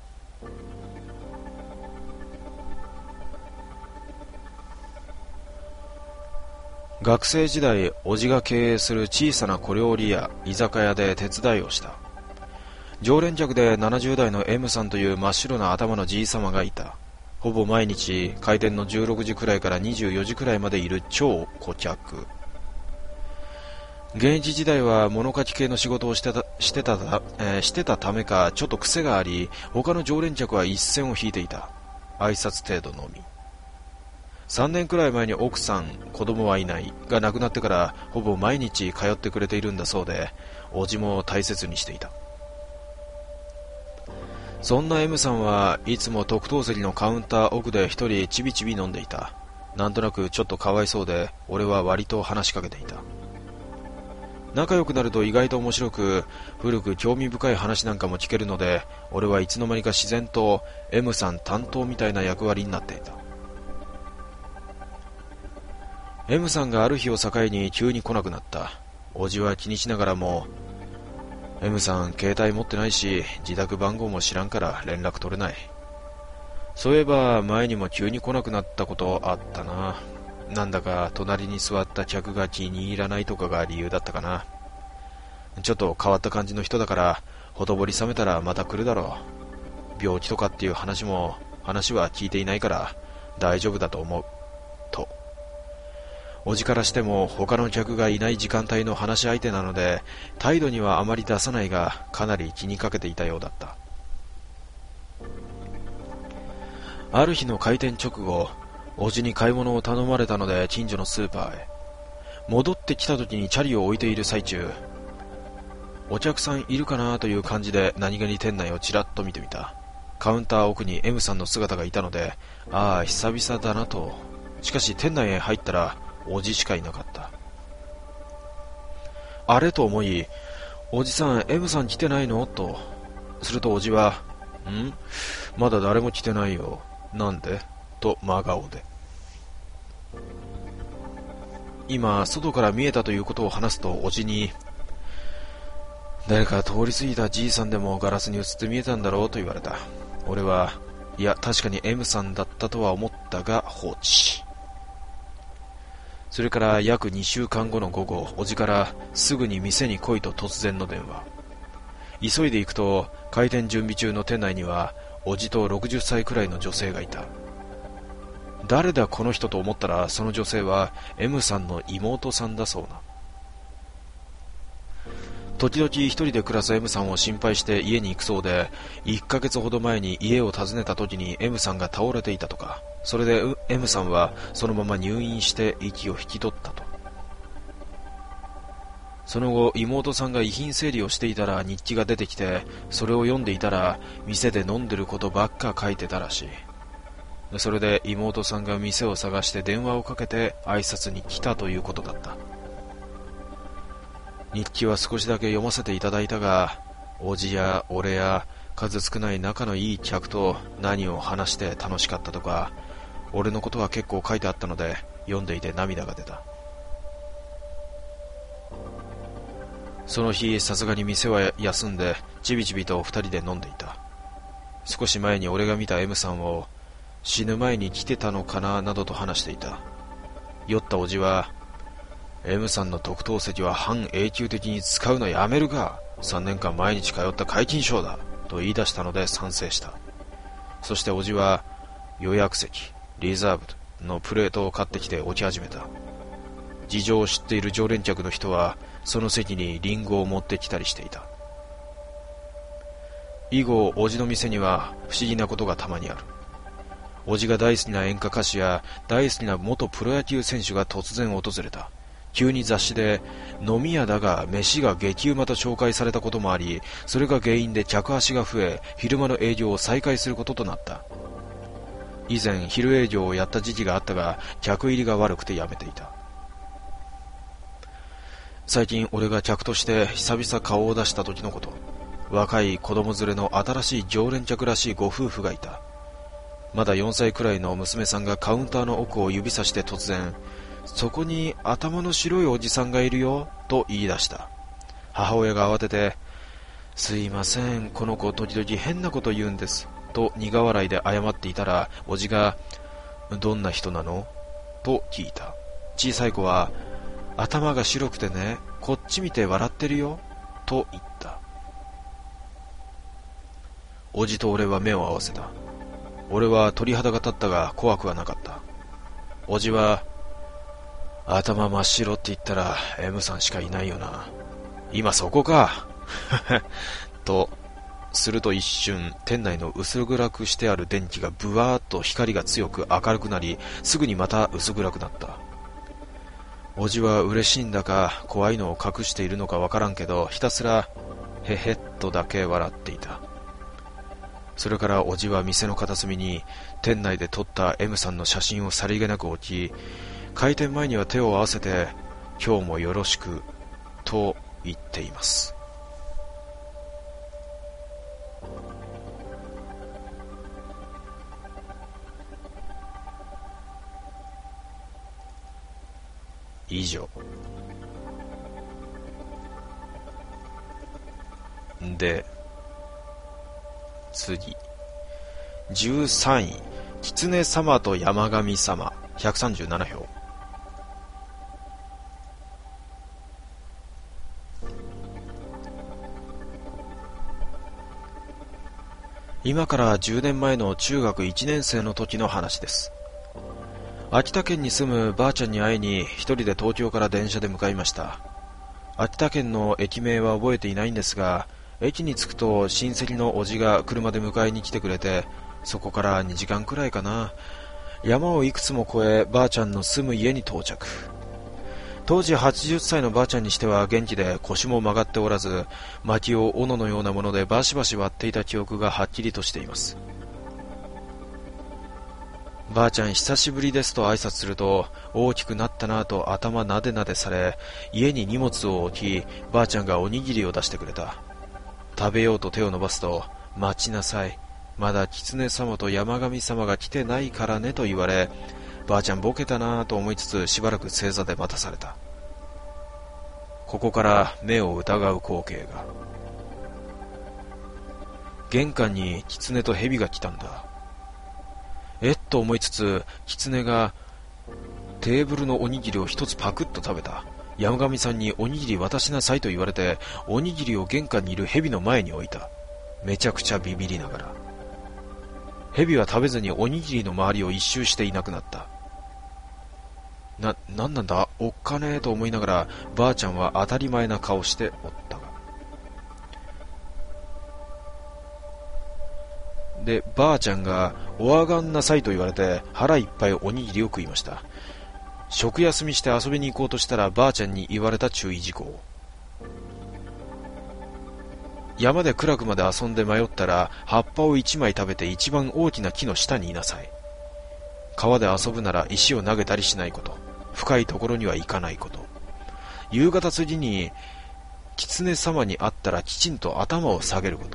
S1: 学生時代、叔父が経営する小さな小料理屋、居酒屋で手伝いをした。常連客で70代の M さんという真っ白な頭のじいさまがいた。ほぼ毎日開店の16時くらいから24時くらいまでいる超顧客。現役時代は物書き系の仕事をしてたためかちょっと癖があり、他の常連客は一線を引いていた。挨拶程度のみ。3年くらい前に奥さん、子供はいないが亡くなってからほぼ毎日通ってくれているんだそうで、叔父も大切にしていた。 そんな M さんはいつも特等席のカウンター奥で一人ちびちび飲んでいた。なんとなくちょっとかわいそうで、俺は割と話しかけていた。仲良くなると意外と面白く、古く興味深い話なんかも聞けるので、俺はいつの間にか自然と M さん担当みたいな役割になっていた。M さんがある日を境に急に来なくなった。おじは気にしながらも、M さん携帯持ってないし、自宅番号も知らんから連絡取れない。そういえば前にも急に来なくなったことあったな。なんだか隣に座った客が気に入らないとかが理由だったかな。ちょっと変わった感じの人だから、ほとぼり冷めたらまた来るだろう。病気とかっていう話は聞いていないから大丈夫だと思う。と。おじからしても他の客がいない時間帯の話し相手なので、態度にはあまり出さないが、かなり気にかけていたようだった。ある日の開店直後、おじに買い物を頼まれたので近所のスーパーへ。戻ってきた時にチャリを置いている最中、お客さんいるかなという感じで何気に店内をちらっと見てみた。カウンター奥に M さんの姿がいたので、ああ久々だなと。しかし店内へ入ったらおじしかいなかった。あれと思い、おじさん M さん来てないのと。するとおじは、まだ誰も来てないよ。なんでと真顔で。今外から見えたということを話すと、おじに、誰か通り過ぎたじいさんでもガラスに映って見えたんだろうと言われた。俺は、いや確かに M さんだったとは思ったが放置。それから約2週間後の午後、おじからすぐに店に来いと突然の電話。急いで行くと、開店準備中の店内にはおじと60歳くらいの女性がいた。誰だこの人と思ったら、その女性は M さんの妹さんだそうな。時々一人で暮らす M さんを心配して家に行くそうで、1ヶ月ほど前に家を訪ねた時に M さんが倒れていたとか、それで M さんはそのまま入院して息を引き取ったと。その後妹さんが遺品整理をしていたら日記が出てきて、それを読んでいたら店で飲んでることばっか書いてたらしい。それで妹さんが店を探して電話をかけて挨拶に来たということだった。日記は少しだけ読ませていただいたが、おじや俺や数少ない仲のいい客と何を話して楽しかったとか、俺のことは結構書いてあったので、読んでいて涙が出た。その日さすがに店は休んでちびちびと二人で飲んでいた。少し前に俺が見た M さんを死ぬ前に来てたのかななどと話していた。酔ったおじは、M さんの特等席は半永久的に使うのやめるか、3年間毎日通った皆勤賞だと言い出したので賛成した。そしておじは予約席、リザーブのプレートを買ってきて置き始めた。事情を知っている常連客の人はその席にリンゴを持ってきたりしていた。以後おじの店には不思議なことがたまにある。おじが大好きな演歌歌手や大好きな元プロ野球選手が突然訪れた。急に雑誌で飲み屋だが飯が激うまと紹介されたこともあり、それが原因で客足が増え、昼間の営業を再開することとなった。以前昼営業をやった時期があったが、客入りが悪くてやめていた。最近俺が客として久々顔を出した時のこと。若い子供連れの新しい常連客らしいご夫婦がいた。まだ4歳くらいの娘さんがカウンターの奥を指さして突然、そこに頭の白いおじさんがいるよと言い出した。母親が慌てて、すいません、この子時々変なこと言うんですと苦笑いで謝っていたら、おじが、どんな人なのと聞いた。小さい子は、頭が白くてね、こっち見て笑ってるよと言った。おじと俺は目を合わせた。俺は鳥肌が立ったが怖くはなかった。おじは、頭真っ白って言ったら M さんしかいないよな。今そこかと、すると一瞬、店内の薄暗くしてある電気がブワーッと光が強く明るくなり、すぐにまた薄暗くなった。おじは嬉しいんだか怖いのを隠しているのかわからんけど、ひたすらへへっとだけ笑っていた。 それからおじは店の片隅に店内で撮った M さんの写真をさりげなく置き、開店前には手を合わせて今日もよろしくと言っています。以上で、次13位、狐様と山上様、137票。今から10年前の中学1年生の時の話です。秋田県に住むばあちゃんに会いに一人で東京から電車で向かいました。秋田県の駅名は覚えていないんですが、駅に着くと親戚のおじが車で迎えに来てくれて、そこから2時間くらいかな、山をいくつも越えばあちゃんの住む家に到着。当時80歳のばあちゃんにしては元気で腰も曲がっておらず、薪を斧のようなものでバシバシ割っていた記憶がはっきりとしています。ばあちゃん久しぶりですと挨拶すると、大きくなったなぁと頭なでなでされ、家に荷物を置き、ばあちゃんがおにぎりを出してくれた。食べようと手を伸ばすと、待ちなさい、まだ狐様と山上様が来てないからねと言われ、ばあちゃんボケたなぁと思いつつしばらく正座で待たされた。ここから目を疑う光景が。玄関に狐と蛇が来たんだ。と思いつつ、狐がテーブルのおにぎりを一つパクッと食べた。山上さんにおにぎり渡しなさいと言われて、おにぎりを玄関にいる蛇の前に置いた。めちゃくちゃビビりながら。蛇は食べずにおにぎりの周りを一周していなくなった。なんなんだおっかねえと思いながら、ばあちゃんは当たり前な顔しておったが。で、ばあちゃんがおあがんなさいと言われて腹いっぱいおにぎりを食いました。食休みして遊びに行こうとしたらばあちゃんに言われた注意事項。山で暗くまで遊んで迷ったら葉っぱを1枚食べて一番大きな木の下にいなさい。川で遊ぶなら石を投げたりしないこと。深いところには行かないこと。夕方過ぎに狐様に会ったらきちんと頭を下げること。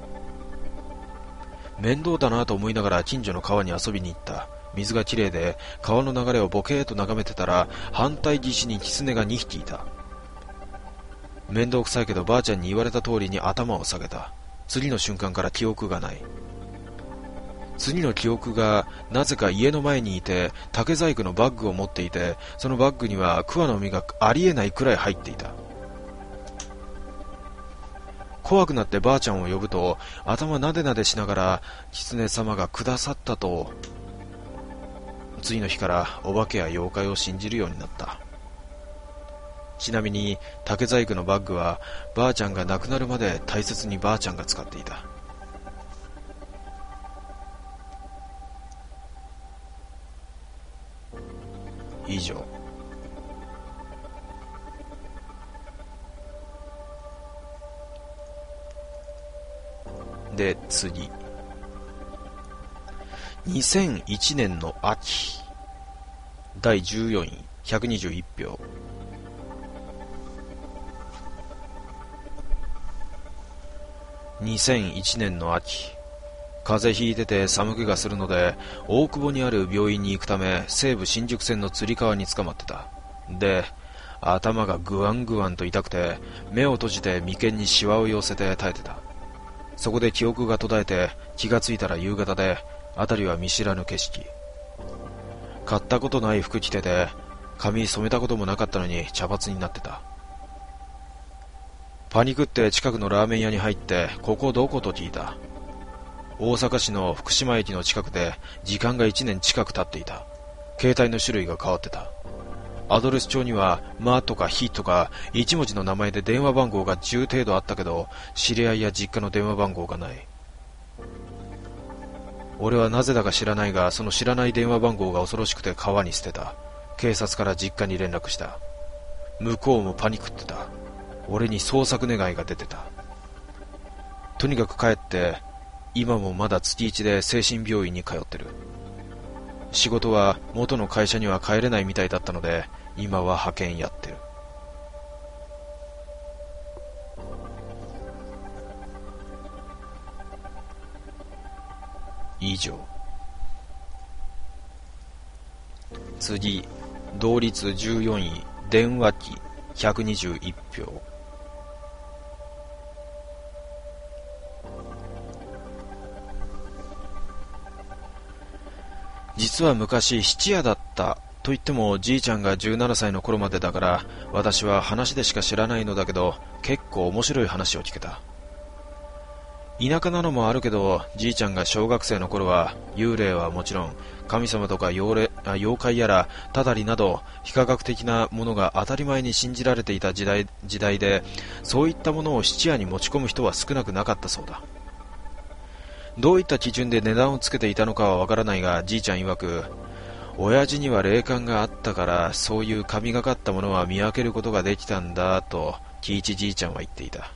S1: 面倒だなと思いながら近所の川に遊びに行った。水がきれいで川の流れをボケーと眺めてたら、反対岸に狐が2匹いた。面倒くさいけどばあちゃんに言われた通りに頭を下げた。次の瞬間から記憶がない。次の記憶がなぜか家の前にいて、竹細工のバッグを持っていて、そのバッグには桑の実がありえないくらい入っていた。怖くなってばあちゃんを呼ぶと、頭なでなでしながら狐様がくださったと。次の日からお化けや妖怪を信じるようになった。ちなみに竹細工のバッグはばあちゃんが亡くなるまで大切にばあちゃんが使っていた。以上。で、次。2001年の秋。第14位、121票。2001年の秋。風邪ひいてて寒気がするので、大久保にある病院に行くため、西武新宿線のつり革に捕まってた。で、頭がグワングワンと痛くて、目を閉じて眉間にシワを寄せて耐えてた。そこで記憶が途絶えて、気がついたら夕方で、辺りは見知らぬ景色。買ったことない服着てて、髪染めたこともなかったのに茶髪になってた。パニクって近くのラーメン屋に入って、ここどこと聞いた。大阪市の福島駅の近くで、時間が1年近く経っていた。携帯の種類が変わってた。アドレス帳には「ま」とか「ひ」とか1文字の名前で電話番号が10程度あったけど、知り合いや実家の電話番号がない。俺はなぜだか知らないが、その知らない電話番号が恐ろしくて川に捨てた。警察から実家に連絡した。向こうもパニクってた。俺に捜索願いが出てた。とにかく帰って今もまだ月1で精神病院に通ってる。仕事は元の会社には帰れないみたいだったので、今は派遣やってる。以上。次、同率14位、電話機121票。実は昔質屋だったと言っても、じいちゃんが17歳の頃までだから、私は話でしか知らないのだけど、結構面白い話を聞けた。田舎なのもあるけど、じいちゃんが小学生の頃は幽霊はもちろん、神様とか妖怪やらただりなど非科学的なものが当たり前に信じられていた時代で、そういったものを質屋に持ち込む人は少なくなかったそうだ。どういった基準で値段をつけていたのかはわからないが、じいちゃん曰く、親父には霊感があったから、そういう神がかったものは見分けることができたんだと喜一じいちゃんは言っていた。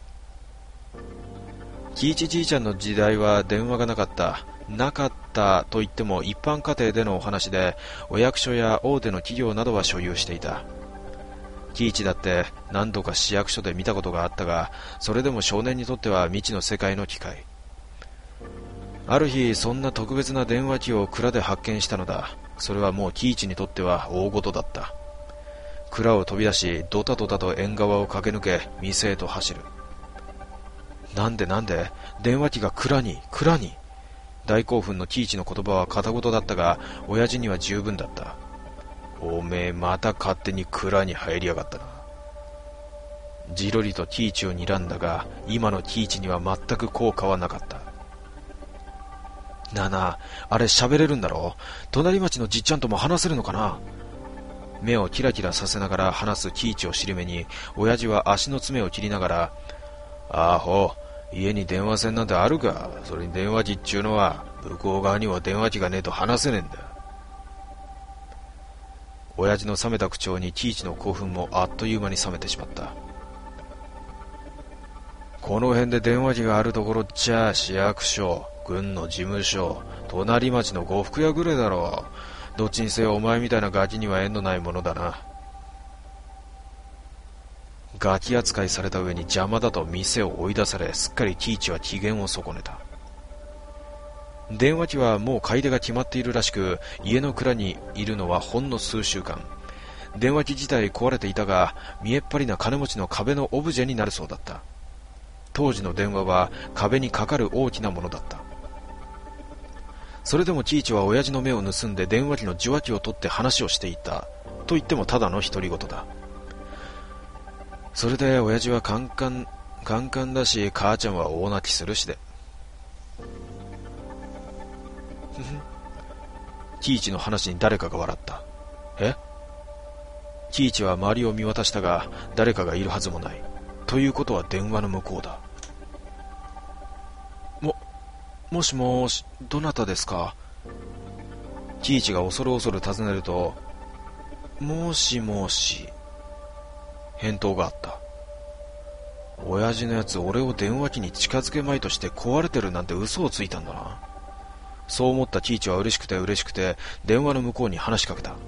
S1: 喜一じいちゃんの時代は電話がなかったと言っても一般家庭でのお話で、お役所や大手の企業などは所有していた。喜一だって何度か市役所で見たことがあったが、それでも少年にとっては未知の世界の機械。ある日、そんな特別な電話機を蔵で発見したのだ。それはもう喜一にとっては大事だった。蔵を飛び出し、ドタドタと縁側を駆け抜け、店へと走る。なんで電話機が蔵に。大興奮の喜一の言葉は片言だったが、親父には十分だった。おめえまた勝手に蔵に入りやがったな。じろりと喜一を睨んだが、今の喜一には全く効果はなかった。なあなあ、あれ喋れるんだろ？隣町のじっちゃんとも話せるのかな？目をキラキラさせながら話す喜一を尻目に、親父は足の爪を切りながら、あほ、家に電話線なんてあるか。それに電話機っちゅうのは、向こう側には電話機がねえと話せねえんだ。親父の冷めた口調に喜一の興奮もあっという間に冷めてしまった。この辺で電話機があるところっちゃ市役所、軍の事務所、隣町の呉服屋ぐらいだろう。どっちにせよお前みたいなガキには縁のないものだな。ガキ扱いされた上に邪魔だと店を追い出され、すっかり喜一は機嫌を損ねた。電話機はもう買い手が決まっているらしく、家の蔵にいるのはほんの数週間。電話機自体壊れていたが、見えっ張りな金持ちの壁のオブジェになるそうだった。当時の電話は壁にかかる大きなものだった。それでも喜一は親父の目を盗んで電話機の受話器を取って話をしていたと言ってもただの独り言だ。それで親父はカンカンだし、母ちゃんは大泣きするしで。喜一の話に誰かが笑った。え？喜一は周りを見渡したが、誰かがいるはずもない。ということは電話の向こうだ。もしもし、どなたですか？喜一が恐る尋ねると、もしもし、返答があった。親父のやつ、俺を電話機に近づけまいとして壊れてるなんて嘘をついたんだな。そう思った喜一は嬉しくて電話の向こうに話しかけた。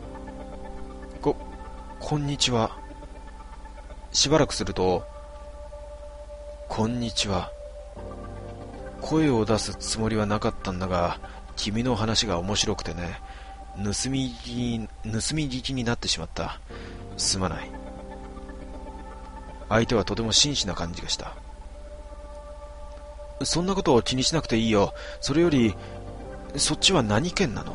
S1: こんにちは。しばらくすると、こんにちは。声を出すつもりはなかったんだが、君の話が面白くてね、盗み聞きになってしまった。すまない。相手はとても真摯な感じがした。そんなことを気にしなくていいよ。それより、そっちは何県なの？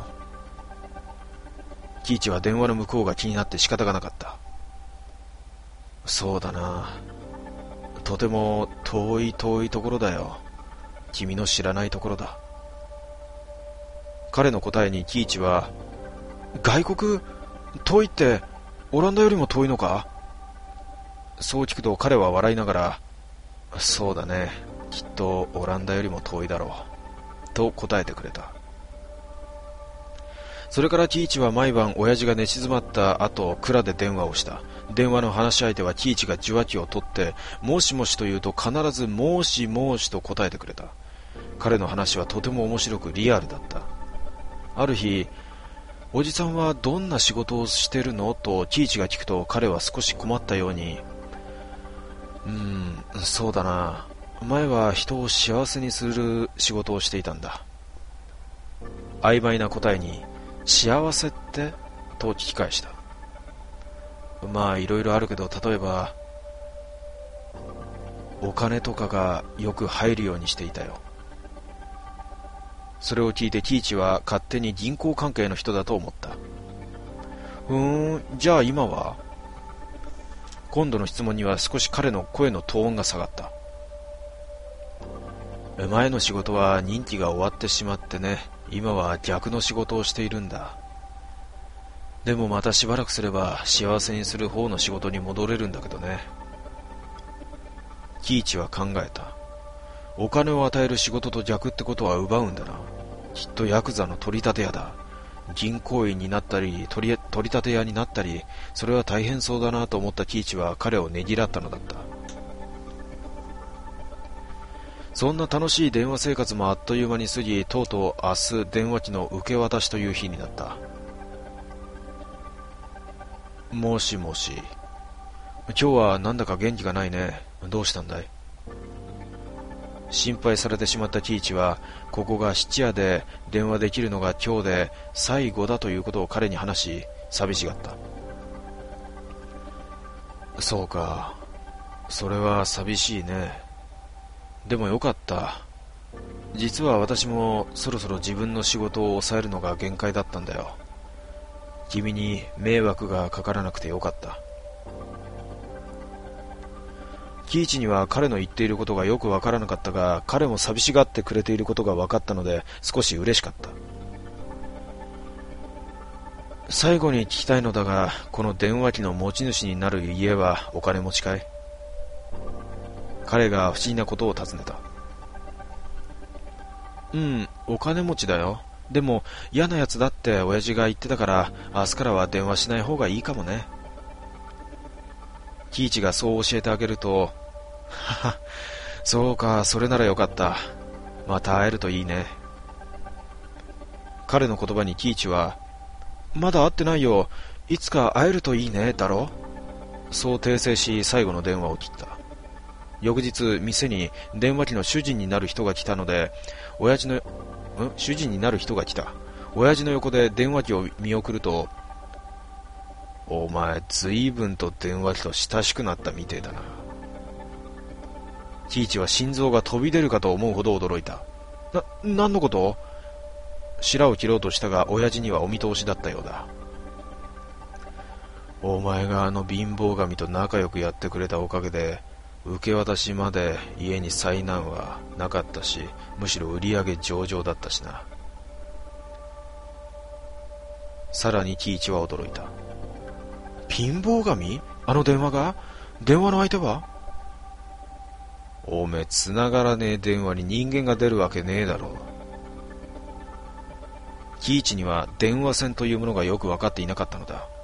S1: 喜一は電話の向こうが気になって仕方がなかった。そうだな。とても遠いところだよ。君の知らないところだ。彼の答えに喜一は、外国？遠いってオランダよりも遠いのか？そう聞くと彼は笑いながら、そうだね、きっとオランダよりも遠いだろうと答えてくれた。それから喜一は毎晩親父が寝静まった後、蔵で電話をした。電話の話し相手は喜一が受話器を取って、もしもしと言うと必ずもしもしと答えてくれた。 彼の話はとても面白くリアルだった。ある日、おじさんはどんな仕事をしてるのとキイチが聞くと、彼は少し困ったように、そうだな。前は人を幸せにする仕事をしていたんだ。曖昧な答えに、幸せってと聞き返した。まあいろいろあるけど、例えばお金とかがよく入るようにしていたよ。それを聞いてキイチは勝手に銀行関係の人だと思った。じゃあ今は？今度の質問には少し彼の声のトーンが下がった。前の仕事は任期が終わってしまってね、今は逆の仕事をしているんだ。でもまたしばらくすれば幸せにする方の仕事に戻れるんだけどね。キイチは考えた。お金を与える仕事と逆ってことは奪うんだな。きっとヤクザの取り立て屋だ。銀行員になったり取り立て屋になったり、それは大変そうだなと思ったキイチは彼をねぎらったのだった。そんな楽しい電話生活もあっという間に過ぎ、とうとう明日電話機の受け渡しという日になった。もしもし。今日はなんだか元気がないね。どうしたんだい？心配されてしまったキイチは、ここが質屋で電話できるのが今日で最後だということを彼に話し、寂しがった。そうか、それは寂しいね。でもよかった。実は私もそろそろ自分の仕事を抑えるのが限界だったんだよ。君に迷惑がかからなくてよかった。キイチには彼の言っていることがよくわからなかったが、彼も寂しがってくれていることが分かったので少し嬉しかった。最後に聞きたいのだが、この電話機の持ち主になる家はお金持ちかい？彼が不思議なことを尋ねた。お金持ちだよ。でも嫌なやつだって親父が言ってたから、明日からは電話しない方がいいかもね。キイチがそう教えてあげると、はは、そうか、それならよかった。また会えるといいね。彼の言葉にキイチは、まだ会ってないよ。いつか会えるといいね、だろ？そう訂正し、最後の電話を切った。翌日、店に電話機の主人になる人が来たので、主人になる人が来た。親父の横で電話機を見送ると、お前、随分と電話機と親しくなったみてえだな。キイチは心臓が飛び出るかと思うほど驚いた。何のこと？白を切ろうとしたが、親父にはお見通しだったようだ。お前があの貧乏神と仲良くやってくれたおかげで、受け渡しまで家に災難はなかったし、むしろ売り上げ上々だったしな。さらにキイチは驚いた。貧乏神？あの電話の相手は？おめえ、繋がらねえ電話に人間が出るわけねえだろう。キイチには電話線というものがよく分かっていなかったのだ。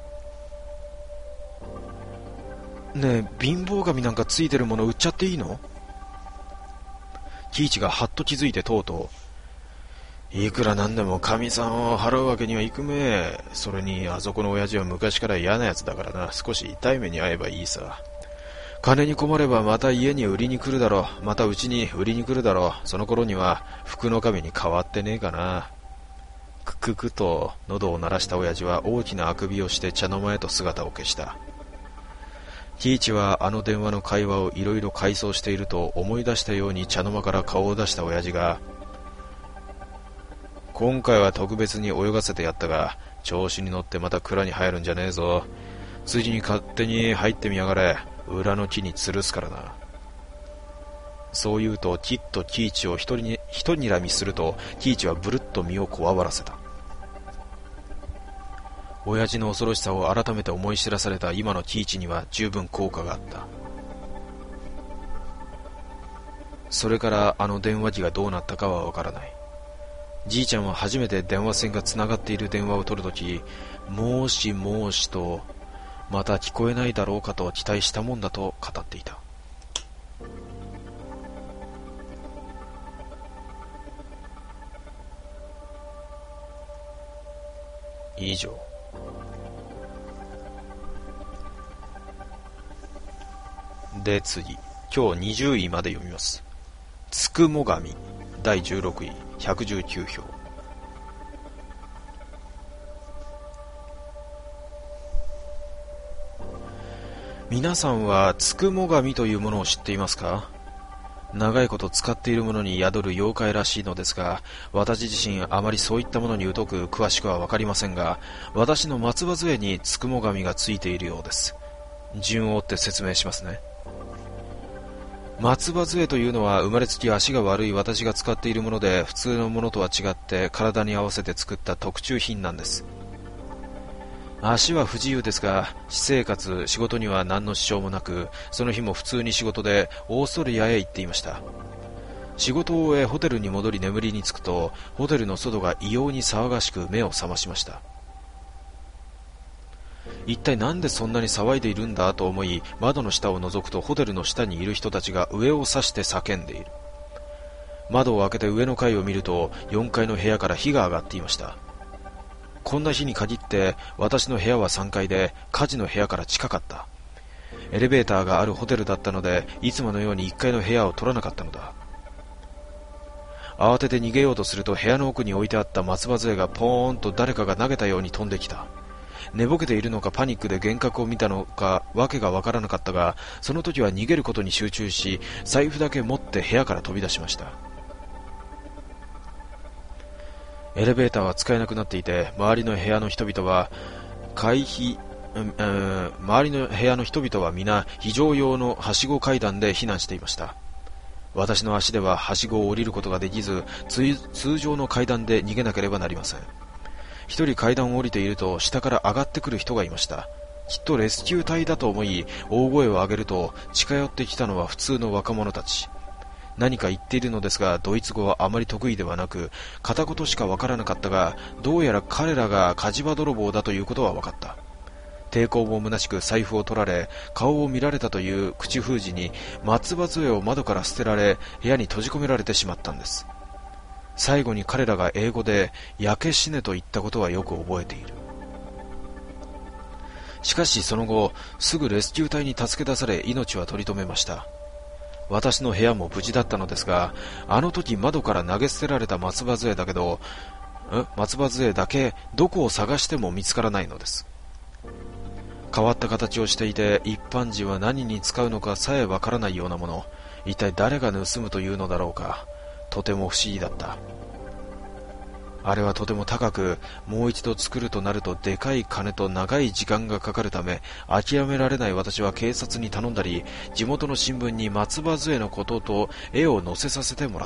S1: ねえ、貧乏神なんかついてるもの売っちゃっていいの？キイチがはっと気づいてとうとう、いくらなんでも神さんを払うわけにはいくめえ。それにあそこの親父は昔から嫌なやつだからな。少し痛い目に遭えばいいさ。金に困ればまた家に売りに来るだろう。またうちに売りに来るだろう。その頃には福の神に変わってねえかな。クククと喉を鳴らした親父は大きなあくびをして茶の間へと姿を消した。キイチはあの電話の会話をいろいろ回想していると思い出したように茶の間から顔を出した親父が、今回は特別に泳がせてやったが、調子に乗ってまた蔵に入るんじゃねえぞ。次に勝手に入ってみやがれ。裏の木に吊るすからな。そう言うときっとキイチを一睨みすると、キイチはブルッと身をこわばらせた。親父の恐ろしさを改めて思い知らされた今のキイチには十分効果があった。それからあの電話機がどうなったかはわからない。じいちゃんは初めて電話線がつながっている電話を取るとき、もしもしとまた聞こえないだろうかと期待したもんだと語っていた。 以上。で次、今日20位まで読みます。つくも神第16位119票。皆さんはつくも神というものを知っていますか？長いこと使っているものに宿る妖怪らしいのですが、私自身あまりそういったものに疎く詳しくはわかりませんが、私の松葉杖につくも神がついているようです。順を追って説明しますね。松葉杖というのは生まれつき足が悪い私が使っているもので、普通のものとは違って体に合わせて作った特注品なんです。足は不自由ですが、私生活、仕事には何の支障もなく、その日も普通に仕事でオーストリアへ行っていました。仕事を終えホテルに戻り眠りにつくと、ホテルの外が異様に騒がしく目を覚ましました。一体なんでそんなに騒いでいるんだと思い、窓の下を覗くとホテルの下にいる人たちが上を指して叫んでいる。窓を開けて上の階を見ると、4階の部屋から火が上がっていました。こんな日に限って私の部屋は3階で、火事の部屋から近かった。エレベーターがあるホテルだったので、いつものように1階の部屋を取らなかったのだ。慌てて逃げようとすると、部屋の奥に置いてあった松葉杖がポーンと誰かが投げたように飛んできた。寝ぼけているのかパニックで幻覚を見たのかわけがわからなかったが、その時は逃げることに集中し、財布だけ持って部屋から飛び出しました。エレベーターは使えなくなっていて、周りの部屋の人々は皆非常用のはしご階段で避難していました。私の足でははしごを降りることができず、通常の階段で逃げなければなりません。一人階段を降りていると、下から上がってくる人がいました。きっとレスキュー隊だと思い、大声を上げると、近寄ってきたのは普通の若者たち。何か言っているのですが、ドイツ語はあまり得意ではなく、片言しかわからなかったが、どうやら彼らが火事場泥棒だということは分かった。抵抗も虚しく財布を取られ、顔を見られたという口封じに、松葉杖を窓から捨てられ、部屋に閉じ込められてしまったんです。最後に彼らが英語で焼け死ねと言ったことはよく覚えている。しかしその後、すぐレスキュー隊に助け出され、命は取り留めました。私の部屋も無事だったのですが、あの時窓から投げ捨てられた松葉杖だけどどこを探しても見つからないのです。変わった形をしていて、一般人は何に使うのかさえわからないようなもの。一体誰が盗むというのだろうか。とても不思議だった。あれはとても高く、もう一度作るとなるとでかい金と長い時間がかかるため、諦められない私は警察に頼んだり、地元の新聞に松葉杖のことと絵を載せさせてもらった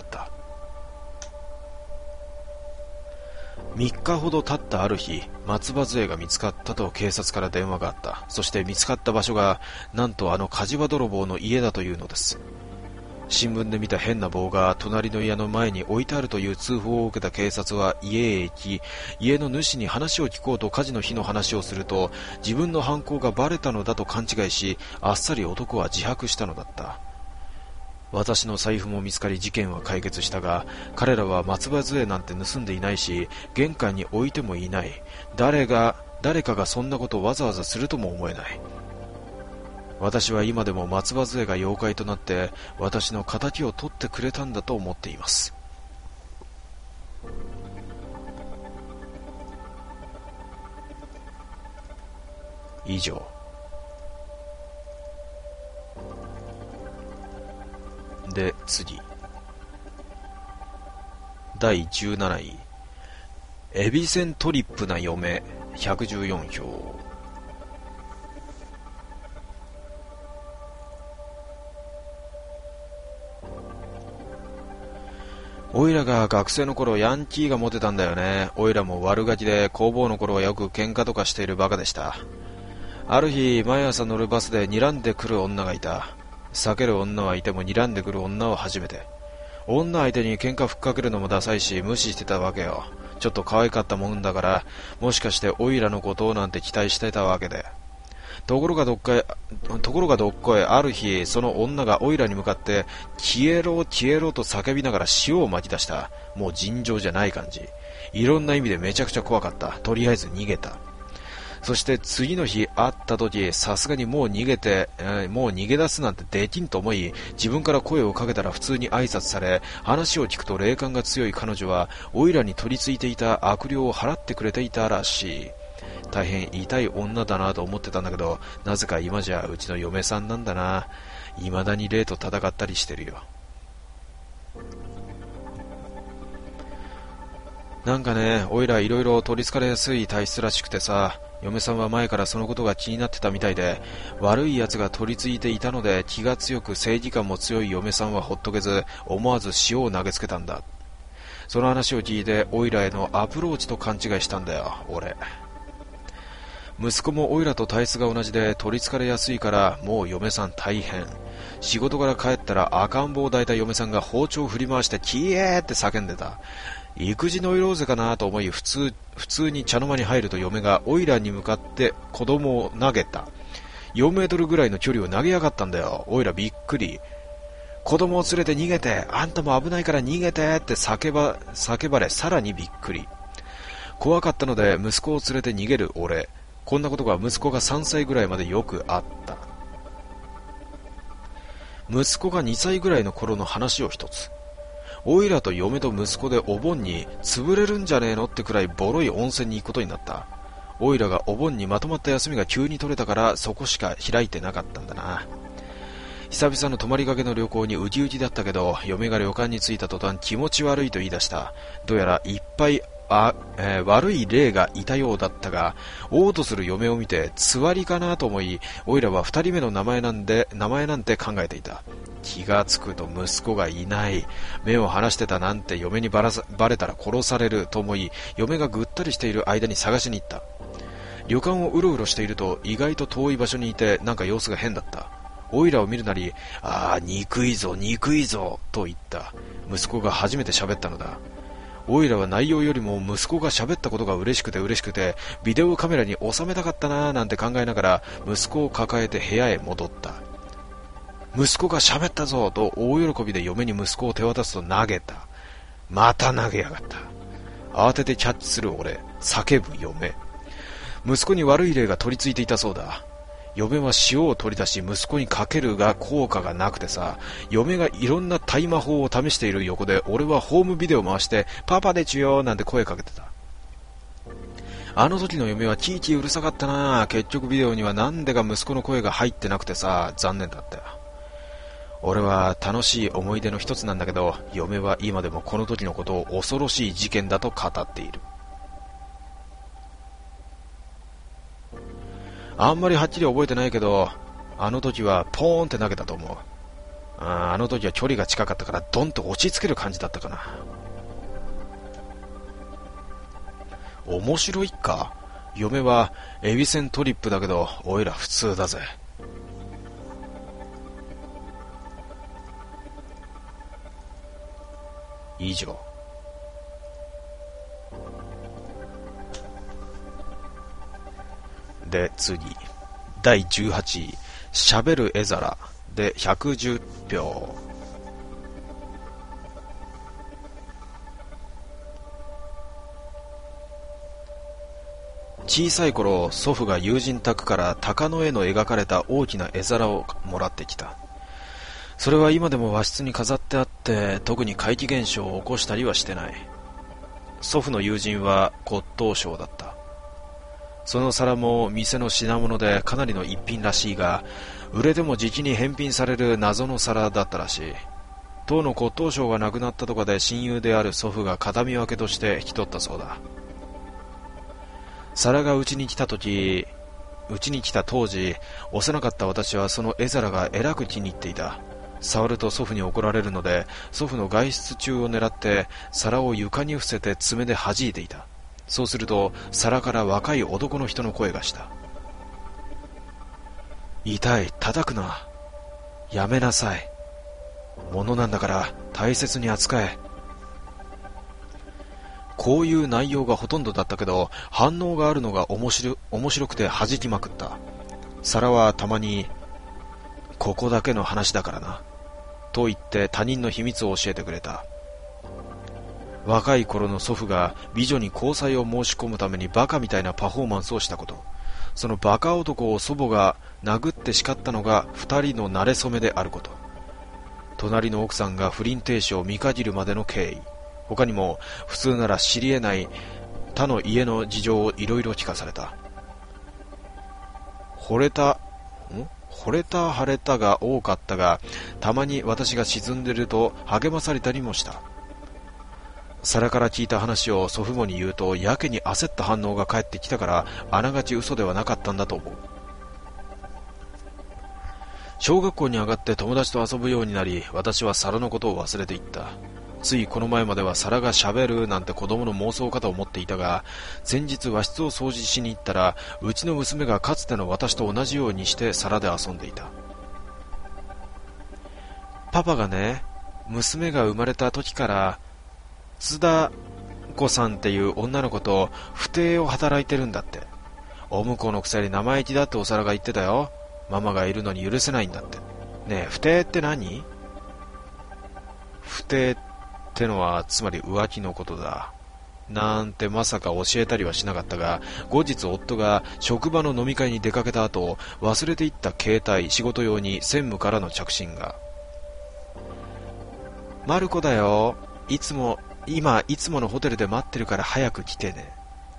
S1: 。3日ほど経ったある日、松葉杖が見つかったと警察から電話があった。そして見つかった場所が、なんとあの火事場泥棒の家だというのです。新聞で見た変な棒が隣の家の前に置いてあるという通報を受けた警察は家へ行き、家の主に話を聞こうと火事の日の話をすると、自分の犯行がバレたのだと勘違いし、あっさり男は自白したのだった。私の財布も見つかり事件は解決したが、彼らは松葉杖なんて盗んでいないし、玄関に置いてもいない。誰かがそんなことをわざわざするとも思えない。私は今でも松葉杖が妖怪となって私の仇を取ってくれたんだと思っています。以上。で次、第17位エビセントリップな嫁114票。おいらが学生の頃ヤンキーがモテたんだよね。おいらも悪ガキで工房の頃はよく喧嘩とかしているバカでした。ある日毎朝乗るバスで睨んでくる女がいた。避ける女はいても睨んでくる女は初めて。女相手に喧嘩ふっかけるのもダサいし無視してたわけよ。ちょっと可愛かったもんだから、もしかしておいらのことをなんて期待してたわけで。 ところがどっこいある日、その女がオイラに向かって消えろ消えろと叫びながら塩を撒き出した。もう尋常じゃない感じ。いろんな意味でめちゃくちゃ怖かった。とりあえず逃げた。そして次の日会った時、さすがにもう逃げ出すなんてできんと思い、自分から声をかけたら普通に挨拶され、話を聞くと霊感が強い彼女はオイラに取り付いていた悪霊を払ってくれていたらしい。大変痛い女だなと思ってたんだけど、なぜか今じゃうちの嫁さんなんだな。未だに霊と戦ったりしてるよ。なんかね、おいらいろいろ取り憑かれやすい体質らしくてさ、嫁さんは前からそのことが気になってたみたいで、悪い奴が取り付いていたので気が強く正義感も強い嫁さんはほっとけず、思わず塩を投げつけたんだ。その話を聞いておいらへのアプローチと勘違いしたんだよ、俺。息子もおいらと体質が同じで取り憑かれやすいから、もう嫁さん大変。仕事から帰ったら赤ん坊を抱いた嫁さんが包丁を振り回してキエーって叫んでた。育児ノイローゼかなと思い普通に茶の間に入ると、嫁がオイラに向かって子供を投げた。4メートルぐらいの距離を投げやがったんだよ。オイラびっくり。子供を連れて逃げて、あんたも危ないから逃げてって叫ばれ、さらにびっくり。怖かったので息子を連れて逃げる俺。こんなことが息子が3歳ぐらいまでよくあった。息子が2歳ぐらいの頃の話を一つ。オイラと嫁と息子でお盆に潰れるんじゃねえのってくらいボロい温泉に行くことになった。オイラがお盆にまとまった休みが急に取れたからそこしか開いてなかったんだな。久々の泊まりがけの旅行にウキウキだったけど、嫁が旅館に着いた途端気持ち悪いと言い出した。どうやらいっぱい悪い霊がいたようだったが、嘔吐する嫁を見てつわりかなと思い、オイラは2人目の名前なんて考えていた。気がつくと息子がいない。目を離してたなんて嫁にバレたら殺されると思い、嫁がぐったりしている間に探しに行った。旅館をうろうろしていると意外と遠い場所にいて、なんか様子が変だった。オイラを見るなり、憎いぞと言った。息子が初めて喋ったのだ。オイラは内容よりも息子が喋ったことが嬉しくて、ビデオカメラに収めたかったなーなんて考えながら息子を抱えて部屋へ戻った。息子が喋ったぞと大喜びで嫁に息子を手渡すと投げた。また投げやがった。慌ててキャッチする俺、叫ぶ嫁。息子に悪い霊が取り付いていたそうだ。嫁は塩を取り出し息子にかけるが効果がなくてさ、嫁がいろんな大麻法を試している横で俺はホームビデオ回してパパでちゅよなんて声かけてた。あの時の嫁はキーキーうるさかったな。結局ビデオにはなんでか息子の声が入ってなくてさ、残念だったよ。俺は楽しい思い出の一つなんだけど、嫁は今でもこの時のことを恐ろしい事件だと語っている。あんまりはっきり覚えてないけど、あの時はポーンって投げたと思う。あの時は距離が近かったからドンと押し付ける感じだったかな。面白いか。嫁はエビセントリップだけど、おいら普通だぜ。以上。で次、第18位、喋る絵皿で110票。小さい頃、祖父が友人宅から鷹の絵の描かれた大きな絵皿をもらってきた。それは今でも和室に飾ってあって、特に怪奇現象を起こしたりはしてない。祖父の友人は骨董商だった。その皿も店の品物でかなりの一品らしいが、売れてもじきに返品される謎の皿だったらしい。当の骨董商が亡くなったとかで親友である祖父が形見分けとして引き取ったそうだ。皿がうちに来た当時、幼かった私はその絵皿がえらく気に入っていた。触ると祖父に怒られるので、祖父の外出中を狙って皿を床に伏せて爪で弾いていた。そうすると皿から若い男の人の声がした。痛い、叩くな。やめなさい。物なんだから大切に扱え。こういう内容がほとんどだったけど、反応があるのが面白くて弾きまくった。 皿はたまに、ここだけの話だからな、と言って他人の秘密を教えてくれた。若い頃の祖父が美女に交際を申し込むためにバカみたいなパフォーマンスをしたこと、そのバカ男を祖母が殴って叱ったのが二人の馴れ初めであること、隣の奥さんが不倫停止を見限るまでの経緯、他にも普通なら知り得ない他の家の事情をいろいろ聞かされた。惚れた晴れたが多かったが、たまに私が沈んでると励まされたりもした。皿から聞いた話を祖父母に言うと、やけに焦った反応が返ってきたから、あながち嘘ではなかったんだと思う。小学校に上がって友達と遊ぶようになり、私は皿のことを忘れていった。ついこの前までは皿が喋るなんて子供の妄想かと思っていたが、先日和室を掃除しに行ったら、うちの娘がかつての私と同じようにして皿で遊んでいた。パパがね、娘が生まれた時から津田子さんっていう女の子と不貞を働いてるんだって。お婿のくせに生意気だってお皿が言ってたよ。ママがいるのに許せないんだって。ねえ、不貞って何？不貞ってのはつまり浮気のことだ。なんてまさか教えたりはしなかったが、後日夫が職場の飲み会に出かけた後、忘れていった携帯、仕事用に専務からの着信が。マルコだよ。今いつものホテルで待ってるから早く来てね。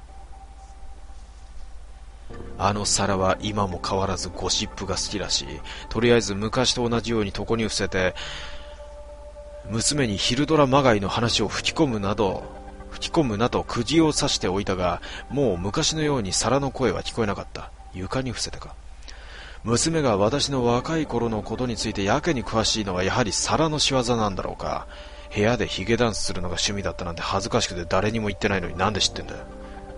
S1: あの皿は今も変わらずゴシップが好きらしい。とりあえず昔と同じように床に伏せて、娘に昼ドラまがいの話を吹き込むなと釘を刺しておいたが、もう昔のように皿の声は聞こえなかった。床に伏せてか。娘が私の若い頃のことについてやけに詳しいのはやはり皿の仕業なんだろうか。部屋でヒゲダンスするのが趣味だったなんて恥ずかしくて誰にも言ってないのになんで知ってんだよ。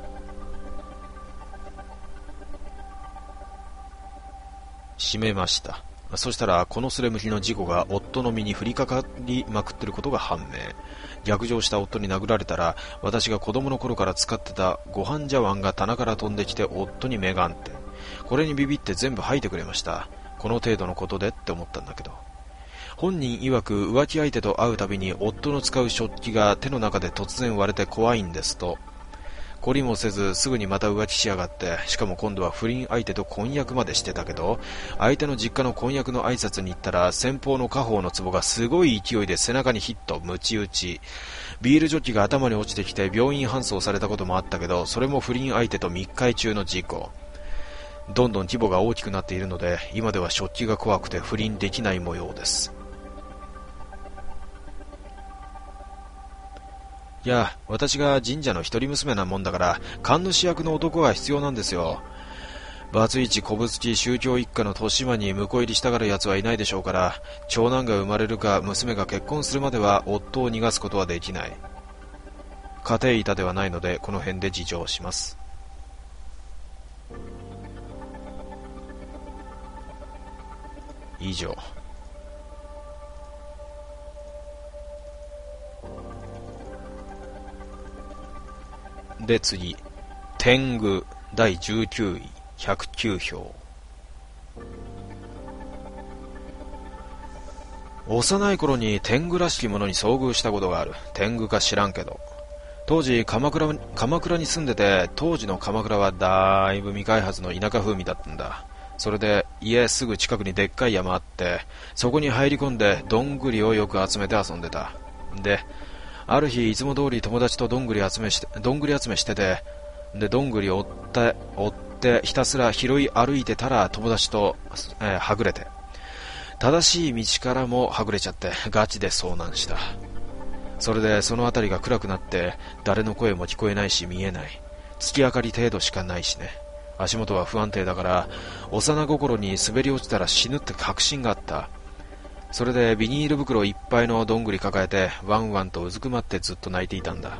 S1: 閉めました。そしたらこのすれ向きの事故が夫の身に降りかかりまくってることが判明。逆上した夫に殴られたら、私が子供の頃から使ってたご飯茶碗が棚から飛んできて夫に目がんって、これにビビって全部吐いてくれました。この程度のことでって思ったんだけど、本人曰く浮気相手と会うたびに夫の使う食器が手の中で突然割れて怖いんですと。懲りもせずすぐにまた浮気しやがって、しかも今度は不倫相手と婚約までしてたけど、相手の実家の婚約の挨拶に行ったら、先方の家宝の壺がすごい勢いで背中にヒット、ムチ打ち。ビールジョッキが頭に落ちてきて病院搬送されたこともあったけど、それも不倫相手と密会中の事故。どんどん規模が大きくなっているので、今では食器が怖くて不倫できない模様です。いや、私が神社の一人娘なもんだから、神主役の男が必要なんですよ。バツイチ、小ぶつき、宗教一家の豊島に婿入りしたがる奴はいないでしょうから、長男が生まれるか娘が結婚するまでは夫を逃がすことはできない。家庭板ではないので、この辺で自重します。以上。で次、天狗第19位109票。幼い頃に天狗らしきものに遭遇したことがある。天狗か知らんけど、当時鎌倉に住んでて、当時の鎌倉はだいぶ未開発の田舎風味だったんだ。それで家すぐ近くにでっかい山あって、そこに入り込んでどんぐりをよく集めて遊んでた。である日、いつも通り友達とどんぐり集めしてて、でどんぐりを追ってひたすら拾い歩いてたら、友達と、はぐれて、正しい道からもはぐれちゃってガチで遭難した。それでその辺りが暗くなって、誰の声も聞こえないし見えない、月明かり程度しかないしね。足元は不安定だから、幼心に滑り落ちたら死ぬって確信があった。それでビニール袋いっぱいのどんぐり抱えてワンワンとうずくまってずっと泣いていたんだ。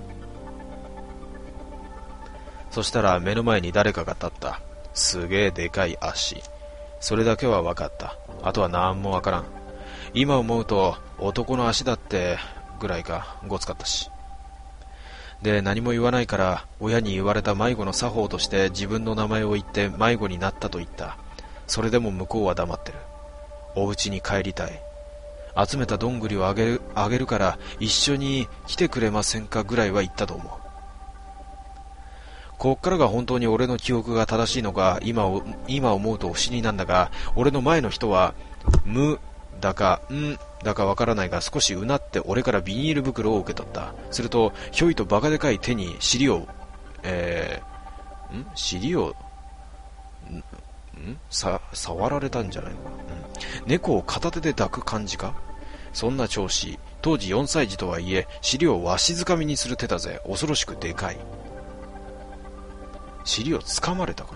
S1: そしたら目の前に誰かが立った。すげえでかい足。それだけは分かった。あとはなんも分からん。今思うと男の足だってぐらいか、ごつかったし。で何も言わないから、親に言われた迷子の作法として自分の名前を言って迷子になったと言った。 それでも向こうは黙ってる。お家に帰りたい。集めたどんぐりをあげるから一緒に来てくれませんかぐらいは言ったと思う。こっからが本当に俺の記憶が正しいのか今思うと不思議なんだが、俺の前の人はむだかんだかわからないが少しうなって俺からビニール袋を受け取った。するとひょいとバカでかい手に尻を触られたんじゃないのか、猫を片手で抱く感じか。そんな調子。当時4歳児とはいえ尻をわしづかみにする手だぜ。恐ろしくでかい。尻をつかまれたかな。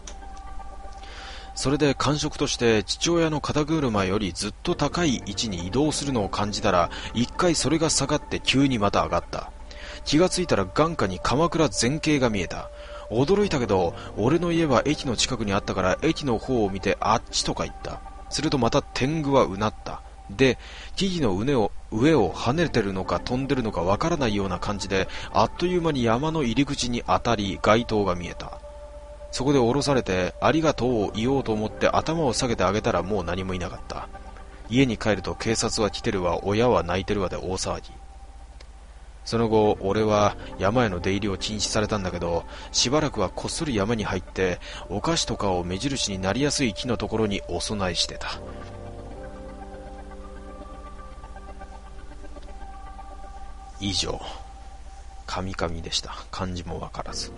S1: それで感触として父親の肩車よりずっと高い位置に移動するのを感じたら、一回それが下がって急にまた上がった。気がついたら眼下に鎌倉全景が見えた。驚いたけど俺の家は駅の近くにあったから駅の方を見てあっちとか言った。するとまた天狗はうなった。で、木々の上を跳ねてるのか飛んでるのかわからないような感じで、あっという間に山の入り口に当たり街灯が見えた。そこで降ろされてありがとうを言おうと思って頭を下げてあげたらもう何もいなかった。家に帰ると警察は来てるわ、親は泣いてるわで大騒ぎ。その後俺は山への出入りを禁止されたんだけど、しばらくはこっそり山に入ってお菓子とかを目印になりやすい木のところにお供えしてた。以上、カミカミでした。漢字もわからず。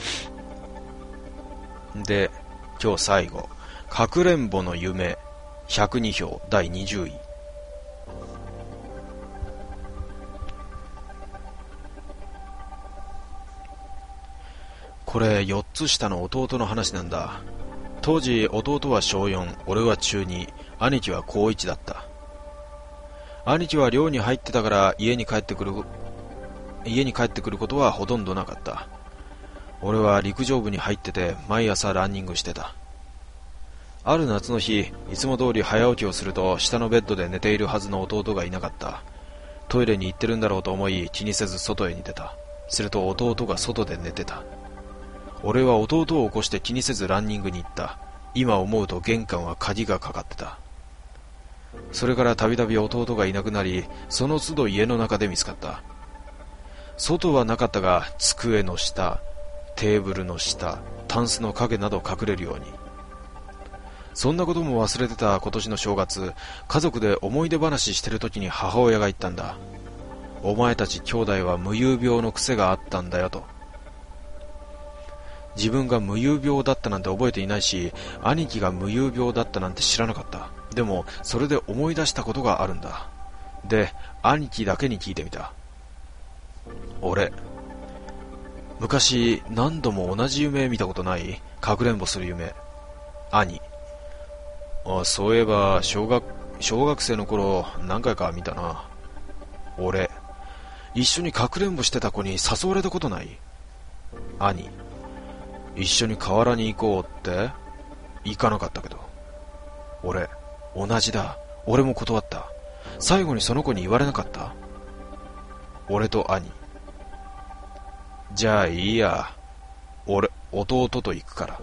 S1: で、今日最後、かくれんぼの夢102票第20位。これ4つ下の弟の話なんだ。当時弟は小4、俺は中2、兄貴は高1だった。兄貴は寮に入ってたから家に帰ってくることはほとんどなかった。俺は陸上部に入ってて毎朝ランニングしてた。ある夏の日、いつも通り早起きをすると下のベッドで寝ているはずの弟がいなかった。トイレに行ってるんだろうと思い気にせず外へに出た。すると弟が外で寝てた。俺は弟を起こして気にせずランニングに行った。今思うと玄関は鍵がかかってた。それからたびたび弟がいなくなり、その都度家の中で見つかった。外はなかったが机の下、テーブルの下、タンスの影など隠れるように。そんなことも忘れてた今年の正月、家族で思い出話してる時に母親が言ったんだ。お前たち兄弟は無遊病の癖があったんだよと。自分が無遊病だったなんて覚えていないし、兄貴が無遊病だったなんて知らなかった。でもそれで思い出したことがあるんだ。で、兄貴だけに聞いてみた。俺、昔何度も同じ夢見たことない？かくれんぼする夢。兄、そういえば小学生の頃何回か見たな。俺、一緒にかくれんぼしてた子に誘われたことない？兄、一緒に河原に行こうって行かなかったけど。俺、同じだ。俺も断った。最後にその子に言われなかった？俺と兄、じゃあいいや、俺弟と行くから。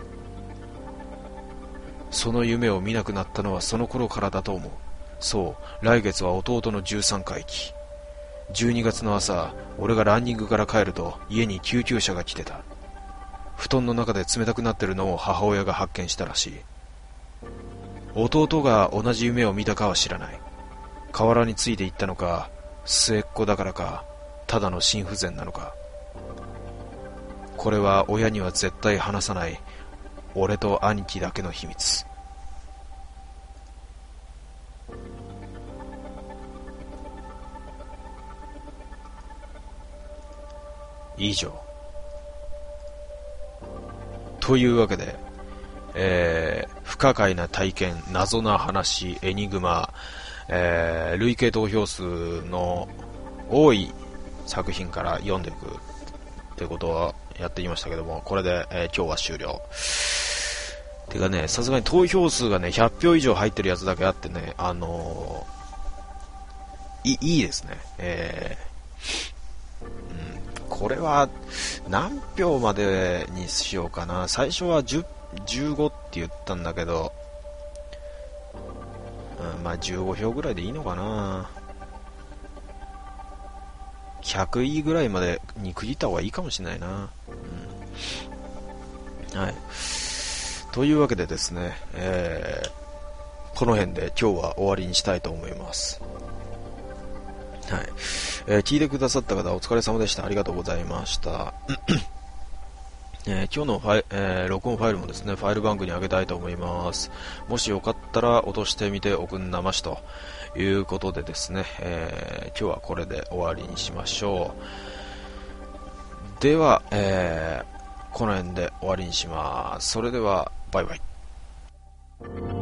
S1: その夢を見なくなったのはその頃からだと思う。そう、来月は弟の13回忌。12月の朝、俺がランニングから帰ると家に救急車が来てた。布団の中で冷たくなってるのを母親が発見したらしい。弟が同じ夢を見たかは知らない。河原について行ったのか、末っ子だからか、ただの心不全なのか。これは親には絶対話さない俺と兄貴だけの秘密。以上。というわけで、不可解な体験、謎な話、エニグマ、累計投票数の多い作品から読んでいくってことはやってきましたけども、これで、今日は終了。てかね、さすがに投票数がね100票以上入ってるやつだけあってね、いいですね。これは何票までにしようかな。最初は10、15って言ったんだけど、 まあ15票ぐらいでいいのかな。100位ぐらいまでに区切った方がいいかもしれないな。はい。というわけでですね、この辺で今日は終わりにしたいと思います。はい。聞いてくださった方お疲れ様でした。ありがとうございました。今日の録音ファイルもですね、ファイルバンクに上げたいと思います。もしよかったら落としてみておくんなましということでですね、今日はこれで終わりにしましょう。では、この辺で終わりにします。それでは、バイバイ。